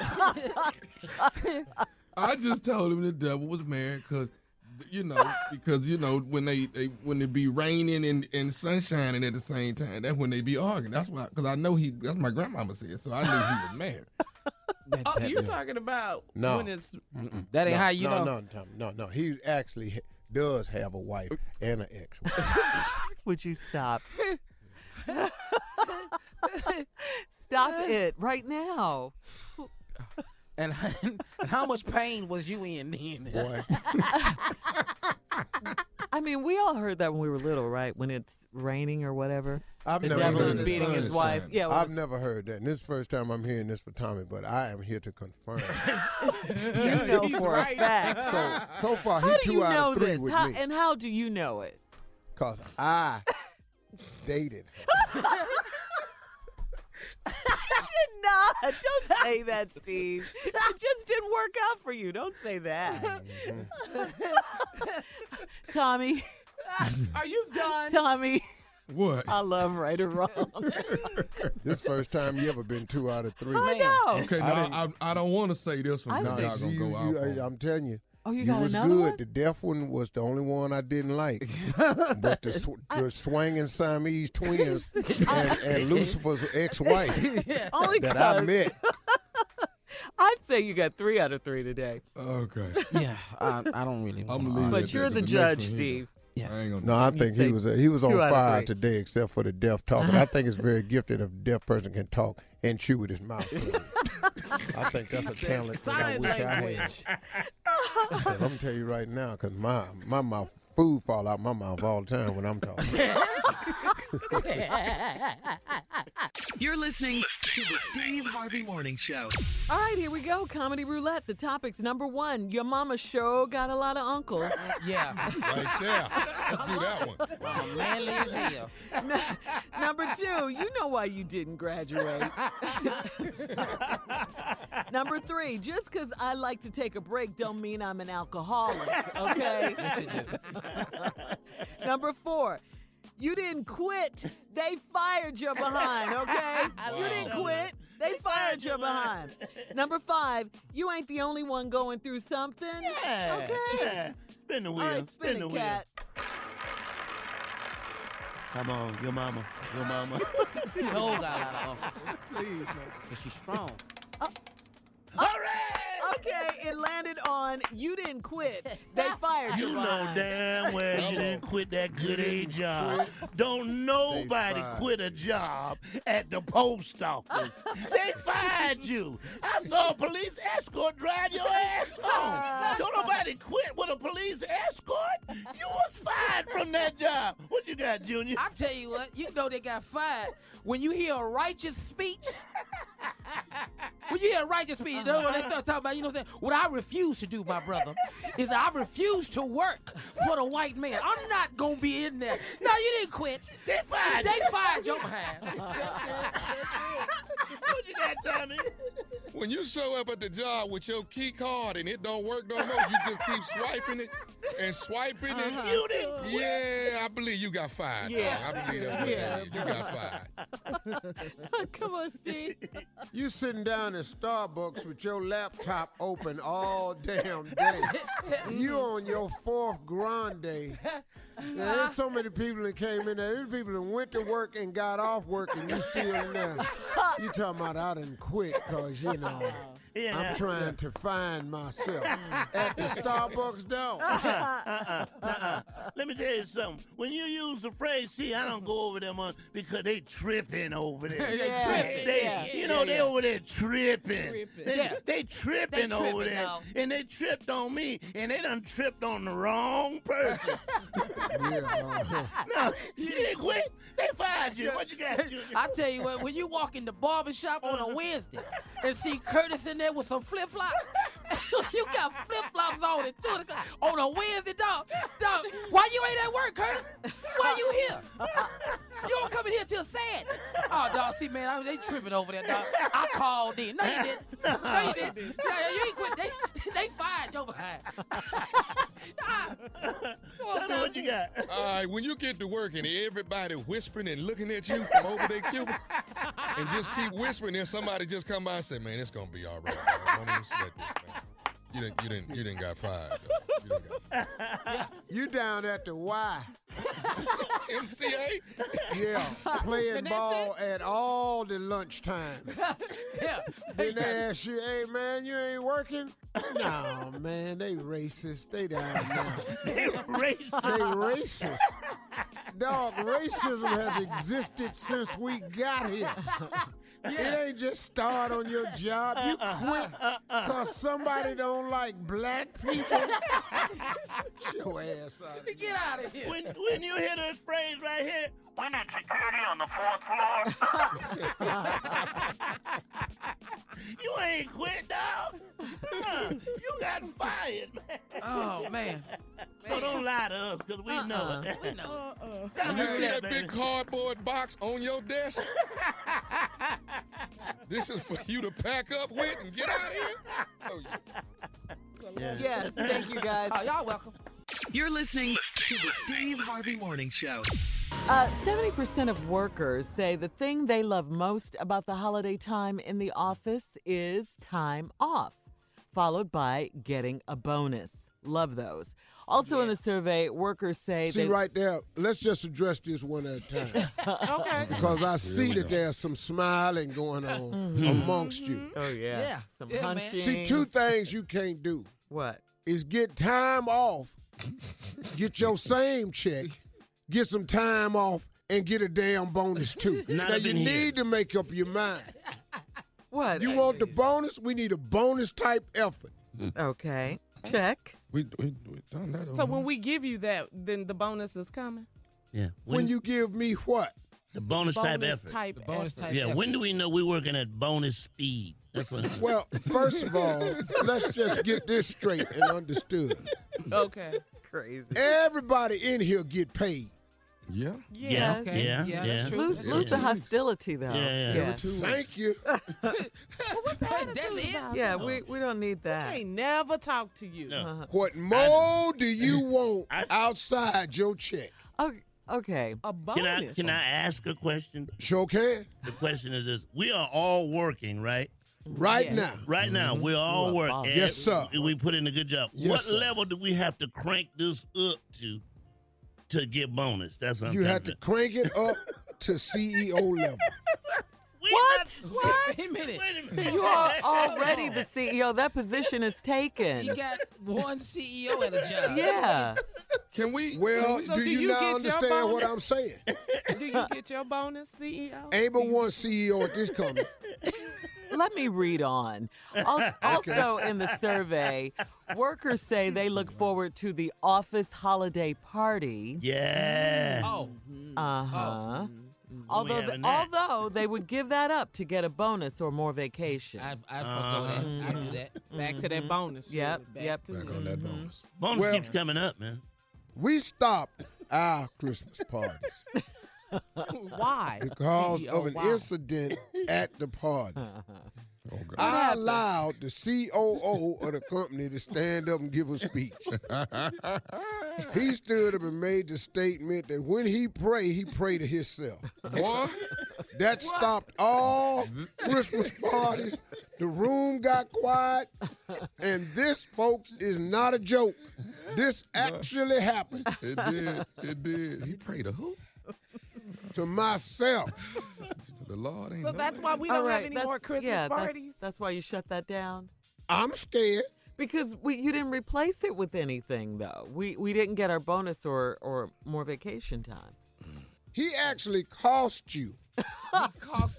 I just told him the devil was married because when they be raining and sunshining at the same time, that's when they be arguing. That's why, because I know that's my grandmama said, so I knew he was married. Oh, you're talking about No. when it's That ain't how you know. No, Tom, no. He actually does have a wife and an ex-wife. Would you stop? Stop it right now. And how much pain was you in then? Boy. I mean, we all heard that when we were little, right? When it's raining or whatever. I've the never devil heard is the beating sun his is wife. shining. Yeah, well, I've never heard that. And this is the first time I'm hearing this for Tommy, but I am here to confirm. you know He's for right. a fact. So far, How he do 2 you out know of 3 this? with How, me. and how do you know it? Because I dated her. I did not. Don't say that, Steve. It just didn't work out for you. Don't say that. Tommy. Are you done? Tommy. What? I love right or wrong. This first time you ever been 2 out of 3. I know. Okay, now I don't want to say this one. No, Y'all see, gonna go out. on. I'm telling you. Oh, you you got was another good. one? The deaf one was the only one I didn't like. But the swinging Siamese twins and Lucifer's ex-wife Only that I 'cause- met. I'd say you got 3 out of 3 today. Okay. Yeah, I don't really want I'm to leaving But it you're there the 'cause judge, next one Steve. here, I ain't gonna. No, I You think say he was on 2 out of fire 3. today, except for the deaf talking. I think it's very gifted if a deaf person can talk and chew with his mouth closed. I think that's a talent that I sign wish I had. language. But I'm gonna tell you right now, because my mouth, food fall out my mouth all the time when I'm talking. You're listening to the Steve Harvey Morning Show. All right, here we go. Comedy Roulette. The topic's number 1. Your mama sure got a lot of uncles. Yeah. Right there. Let's do that one. Manly as hell. Number 2, you know why you didn't graduate. Number 3, just because I like to take a break don't mean I'm an alcoholic, okay? Yes, it do. Number 4, you didn't quit. They fired you behind, okay? You didn't quit. They fired you behind. Number 5, you ain't the only one going through something. Yeah. Okay. Yeah. Spin the wheel. All right, spin the it, wheel. cat. Come on, your mama. Your mama. She got a lot of uncles. Please, But she's strong. Okay, it landed on you didn't quit. They fired you You know behind. damn well you didn't quit that good A job. Don't nobody fired. quit a job at the post office. They fired you. I saw a police escort drive your ass home. Don't nobody quit with a police escort. You was fired from that job. What you got, Junior? I tell you what, you know they got fired when you hear a righteous speech When you hear righteous people, you know, when they start talking about, you know what I'm saying? What I refuse to do, my brother, is I refuse to work for the white man. I'm not going to be in there. No, you didn't quit. They fired They fired your behind. What you got, Tommy? When you show up at the job with your key card and it don't work no more, you just keep swiping it and swiping it. You didn't quit. Yeah, I believe you got fired. Yeah. dog. I believe that's what that is. You got fired. Come on, Steve. You sitting down at Starbucks with your laptop open all damn day. You on your fourth grande. Now, there's so many people that came in there. There's people that went to work and got off work, and you still in there. You talking about I done quit because, you know, I'm trying to find myself. At the Starbucks door. Let me tell you something. When you use the phrase, see, I don't go over them because they tripping over there. You know, they over there tripping. They tripping over there. now. And they tripped on me, and they done tripped on the wrong person. No, you didn't quit. They fired you. What you got, Junior? I tell you what, when you walk in the barbershop on a Wednesday and see Curtis in there with some flip-flops, you got flip-flops on at 2 o'clock on a Wednesday, dog. Dog, why you ain't at work, Curtis? Why you here? You don't come in here till Saturday. Oh, dog, see, man, they tripping over there, dog. I called in. No, you didn't. No, you didn't. Yeah, you ain't quit. They fired your behind. Tell me what you got. All right, when you get to work and everybody whispering and looking at you from over their cubicle and just keep whispering, then somebody just come by and say, man, it's going to be all right. Man. Don't even sweat this, man. You didn't got fired. Though. You didn't got You down at the Y. MCA? Yeah, playing ball at all the lunchtime. Yeah. Then they ask you, hey, man, you ain't working? No, man, they racist. They down now. They racist. They racist. Dog, racism has existed since we got here. It ain't just start on your job. You quit because somebody don't like black people. Get your ass out of here. Get out of here. When you hear this phrase right here, we need security on the 4th floor. You ain't quit, dog. You got fired, man. Oh, man. So don't lie to us, because we know it. We know it. When you see that big cardboard box on your desk, this is for you to pack up with and get out of here? Oh, yeah. Yes, thank you, guys. Oh, y'all welcome. You're listening to the Steve Harvey Morning Show. 70% of workers say the thing they love most about the holiday time in the office is time off, followed by getting a bonus. Love those. Also in the survey, workers say See right there, let's just address this one at a time. Okay. Because I see that there's some smiling going on amongst you. Oh, yeah. Some hunching. See, 2 things you can't do. What? Is get time off, get your same check, get some time off, and get a damn bonus, too. Now, you need to make up your mind. What? You want the bonus? We need a bonus-type effort. Okay. Check. We done that. So when we give you that, then the bonus is coming? Yeah. When you give me what? The bonus type Bonus effort. type effort. Yeah, when do we know we're working at bonus speed? That's what. Well, first of all, let's just get this straight and understood. Okay. Crazy. Everybody in here get paid. Yeah. Yeah. Okay. Yeah. That's true. Lose the hostility, though. Yeah. Thank you. That's it. Yeah, we don't need that. I ain't never talk to you. No. What more do you want outside your check? Okay. A bonus. Can I ask a question? Sure can. The question is this: we are all working, right? Right now. Right now, we're all working. Yes, sir. We put in a good job. Yes, what sir. level do we have to crank this up to get bonus? That's what I'm You trying have to to crank it up to CEO level. What? Wait a minute. You are already the CEO. That position is taken. You got one CEO at a job. Yeah. Can we? Well, So do you get now your understand what bonus? I'm saying? Do you get your bonus, CEO? Ain't but one CEO at this company. Let me read on. Also in the survey, workers say they look forward to the office holiday party. Yeah. Oh. Uh-huh. Although they would give that up to get a bonus or more vacation. I'd forgo that. I do that. Back to that bonus. Yep. Back on that bonus. Bonus keeps coming up, man. We stopped our Christmas parties. Why? Because CEO, of an why? incident at the party. I allowed the COO of the company to stand up and give a speech. He stood up and made the statement that when he pray to himself. What? That stopped all Christmas parties. The room got quiet. And this, folks, is not a joke. This actually happened. It did. It did. He prayed to who? To myself. The Lord ain't So that's why we don't have any more Christmas parties? That's why you shut that down? I'm scared. Because you didn't replace it with anything, though. We didn't get our bonus or more vacation time. He actually cost you. Cost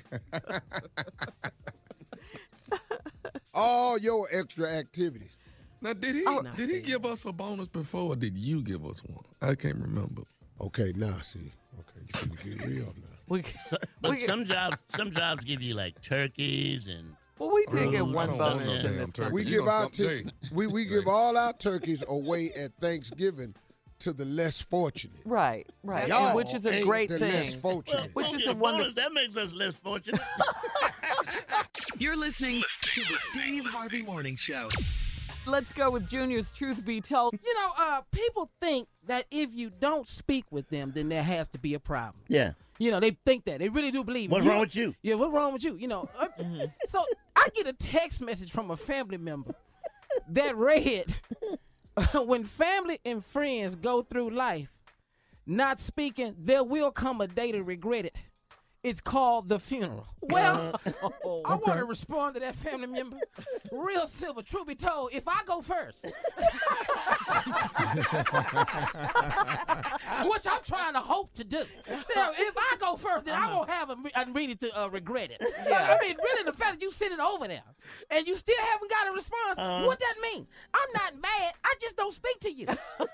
all your extra activities. Now, did he give us a bonus before, or did you give us one? I can't remember. Okay, now see. Okay, you finna get real now. But some jobs give you like turkeys and. Well, we did get one bonus in this country. We give we give all our turkeys away at Thanksgiving to the less fortunate. Right. Y'all And which is a great the thing. Less fortunate. Which Don't is get a bonus. wonderful. That makes us less fortunate. You're listening to the Steve Harvey Morning Show. Let's go with Junior's Truth Be Told. You know, people think that if you don't speak with them, then there has to be a problem. Yeah. You know, they think that. They really do believe it. What's wrong with you? Yeah, what's wrong with you? You know, so I get a text message from a family member that read, when family and friends go through life not speaking, there will come a day to regret it. It's called the funeral. Well, I want to respond to that family member. Real simple. Truth be told, if I go first, which I'm trying to hope to do. You know, if I go first, then I won't have a reason to regret it. Yeah. I mean, really, the fact that you sent it over there and you still haven't got a response, what that mean? I'm not mad. I just don't speak to you. I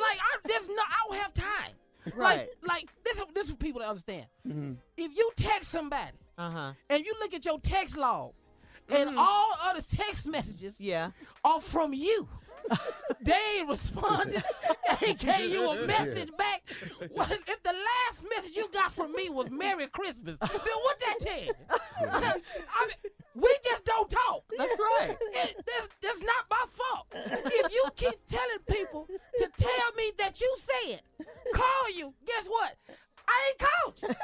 don't have time. Right. Like this is for people to understand. Mm-hmm. If you text somebody and you look at your text log and all other text messages are from you, they ain't responded. They gave you a message back. Well, if the last message you got from me was Merry Christmas, then what that tell you? I mean, we just don't talk. That's right. That's not my fault. If you keep telling people to tell me that you said, call you, guess what? I ain't called you.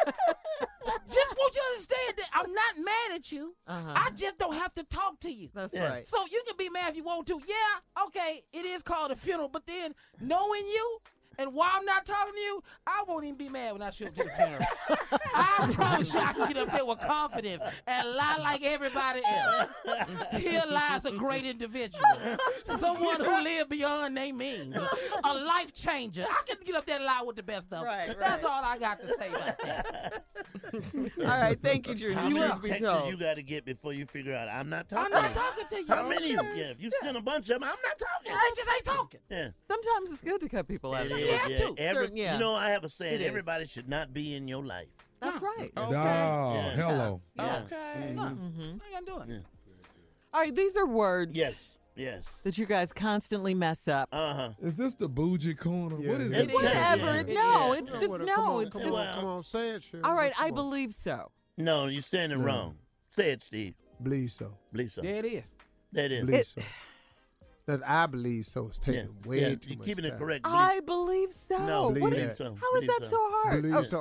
Just want you to understand that I'm not mad at you. I just don't have to talk to you. That's right. So you can be mad if you want to. Yeah, okay, it is called a funeral, but then knowing you and why I'm not talking to you, I won't even be mad when I show up to the funeral. I promise you I can get up there with confidence and lie like everybody else. Here lies a great individual. Someone who lived beyond their means. A life changer. I can get up there and lie with the best of them. Right. That's all I got to say about that. All right, thank you, Junior. How You many will be texts told. you got to get before you figure out I'm not talking? I'm not talking to you. How many? Yeah, if you send a bunch of them, I'm not talking. I just ain't talking. Yeah. Sometimes it's good to cut people out. It of is, it. have to. You know, I have a saying, It is. everybody should not be in your life. That's right. Oh, Yeah. hello. Yeah. Okay. How you gonna do it? Yeah. All right, these are words Yes. that you guys constantly mess up. Is this the bougie corner? Yeah, What is it this? is. Whatever. No, is. it's No, just well, no. come on, It's come just. on, come on, say it, Shirley. All right, Come I on. believe so. No, you're saying it wrong. Say it, Steve. Believe so. Believe so. There it is. That is. Believe so. That I believe so. It's taking way too You're much keeping it time. correct. I believe so. No, believe What that. is- so. How is that so hard? Believe Oh, so.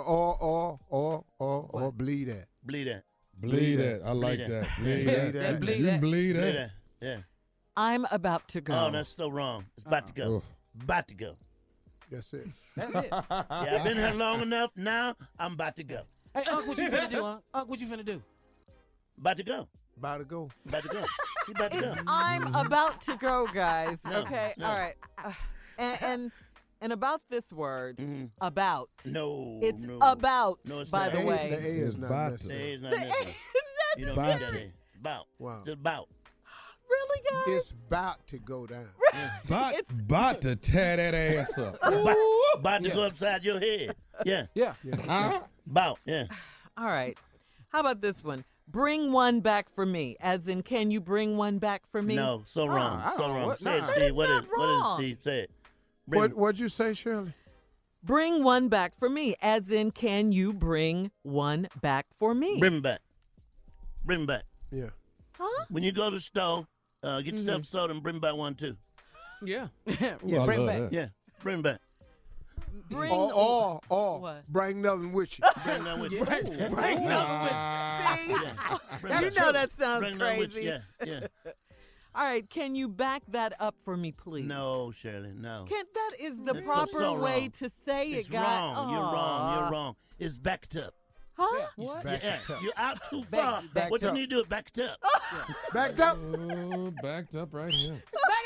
Or bleed that. Believe that. Bleed that. I like Bleed that. that. Bleed Bleed that. that. Bleed You that. can bleed Believe that. that. Yeah. I'm about to go. Oh, that's so wrong. It's about to go. Ugh. About to go. That's it. That's it. Yeah, I've been here long enough. Now I'm about to go. Hey, Unc, what you finna do, Unc? Unc, what you finna do? About to go. About to go. About to go. You about to go. I'm about to go, guys. No, okay, no. all right. And about this word, about. No. It's no. about. No, it's by not. the The way. A is not About necessary. Say it's not The necessary. You don't About need that. to. A. About. Wow. Just about. Really, guys? It's about to go down. About to tear that ass up. About to go upside your head. Yeah. Yeah. Huh? Bout, yeah. All right. How about this one? Bring one back for me. As in, can you bring one back for me? No, so wrong. So wrong. Say it, But Steve. it's What not is wrong. Steve? Say it. What'd you say, Shirley? Bring one back for me. As in, can you bring one back for me? Bring him back. Bring him back. Yeah. Huh? When you go to the store, get yourself soda and bring back one too. Yeah. Yeah, bring love back. that. Yeah, bring him back. Bring Or What? bring nothing with you. Bring that with you. Bring nothing with you. Bring You that- know that sounds bring that with crazy. you. Yeah. All right, can you back that up for me, please? No, Shirley, no. That is the That's proper so way wrong. to say It's it, guys. wrong. You're wrong. You're wrong. It's backed up. Huh? What? Backed Yeah, up. you're out too far. backed What you up. need to do is back it up. Backed up. Backed up right here.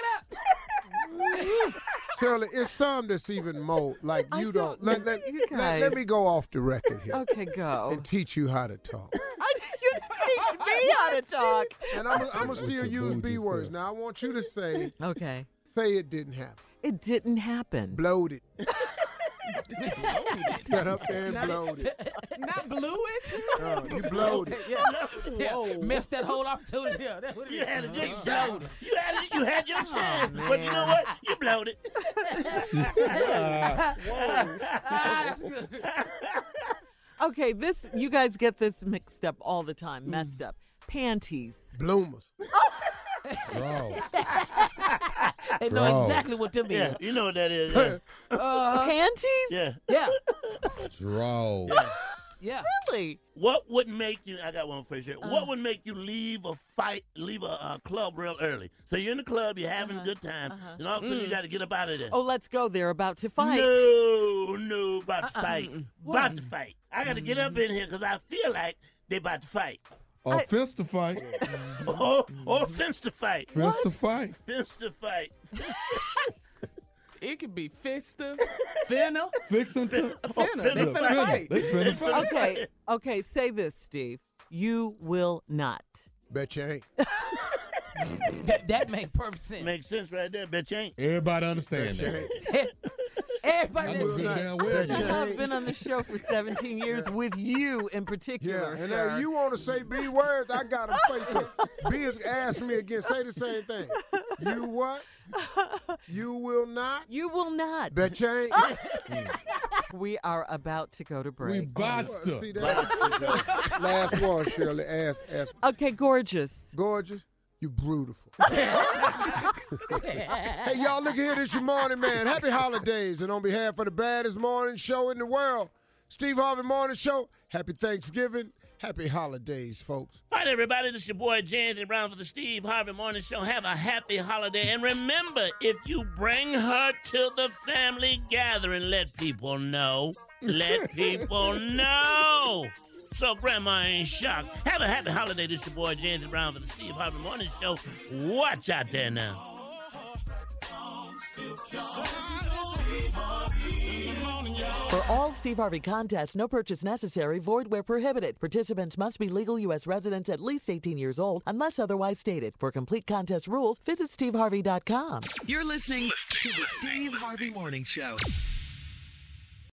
Shirley, it's some that's even more like you don't. Let guys. me go off the record here Okay, go. and teach you how to talk. You teach me how to talk. And I'm gonna still use B words. Now I want you to say Okay. it didn't happen. It didn't happen. Blowed it. Got up there and blowed it. Not blew it. You blowed it. Yeah. Messed that whole opportunity up. That's what it You is. had a good Blowed shot. it. You had your chance. But you know what? You blowed it. That's good. Okay, you guys get this mixed up all the time, messed up. Panties. Bloomers. Bro. They know Bro. exactly what them Yeah, is. you know what that is. Yeah. Panties? Yeah. Yeah. Bro. Yeah. Really? What would make you? I got one for you. What would make you leave a club real early? So you're in the club, you're having a good time, and all of a sudden you got to get up out of there. Oh, let's go. They're about to fight. No, about to fight. About to fight. I got to get up in here because I feel like they about to fight. Or fence to fight. Or fence to fight. Fence to fight. Fence to fight. It could be Fista, Finna. Fixing to. Finna. They finna fight. They finna fight. Okay, say this, Steve. You will not. Bet you ain't. That makes perfect sense. Makes sense right there. Bet you ain't. Everybody understand that. Everybody I know good damn well you ain't. I've been on the show for 17 years with you in particular, Yeah, and sir. now you want to say B words, I got them fake. B has asked me again. Say the same thing. You what? You will not? You will not. Bet you ain't. We are about to go to break. We botched her. See that? Last one, Shirley. Ask. Okay, gorgeous. Gorgeous. You beautiful. Hey, y'all, look here. This your morning, man. Happy holidays. And on behalf of the baddest morning show in the world, Steve Harvey Morning Show, happy Thanksgiving. Happy holidays, folks. All right, everybody, this is your boy James Brown for the Steve Harvey Morning Show. Have a happy holiday. And remember, if you bring her to the family gathering, let people know. Let people know. So Grandma ain't shocked. Have a happy holiday. This is your boy James Brown for the Steve Harvey Morning Show. Watch out there now. For all Steve Harvey contests, no purchase necessary, void where prohibited. Participants must be legal U.S. residents at least 18 years old, unless otherwise stated. For complete contest rules, visit steveharvey.com. You're listening to the Steve Harvey Morning Show.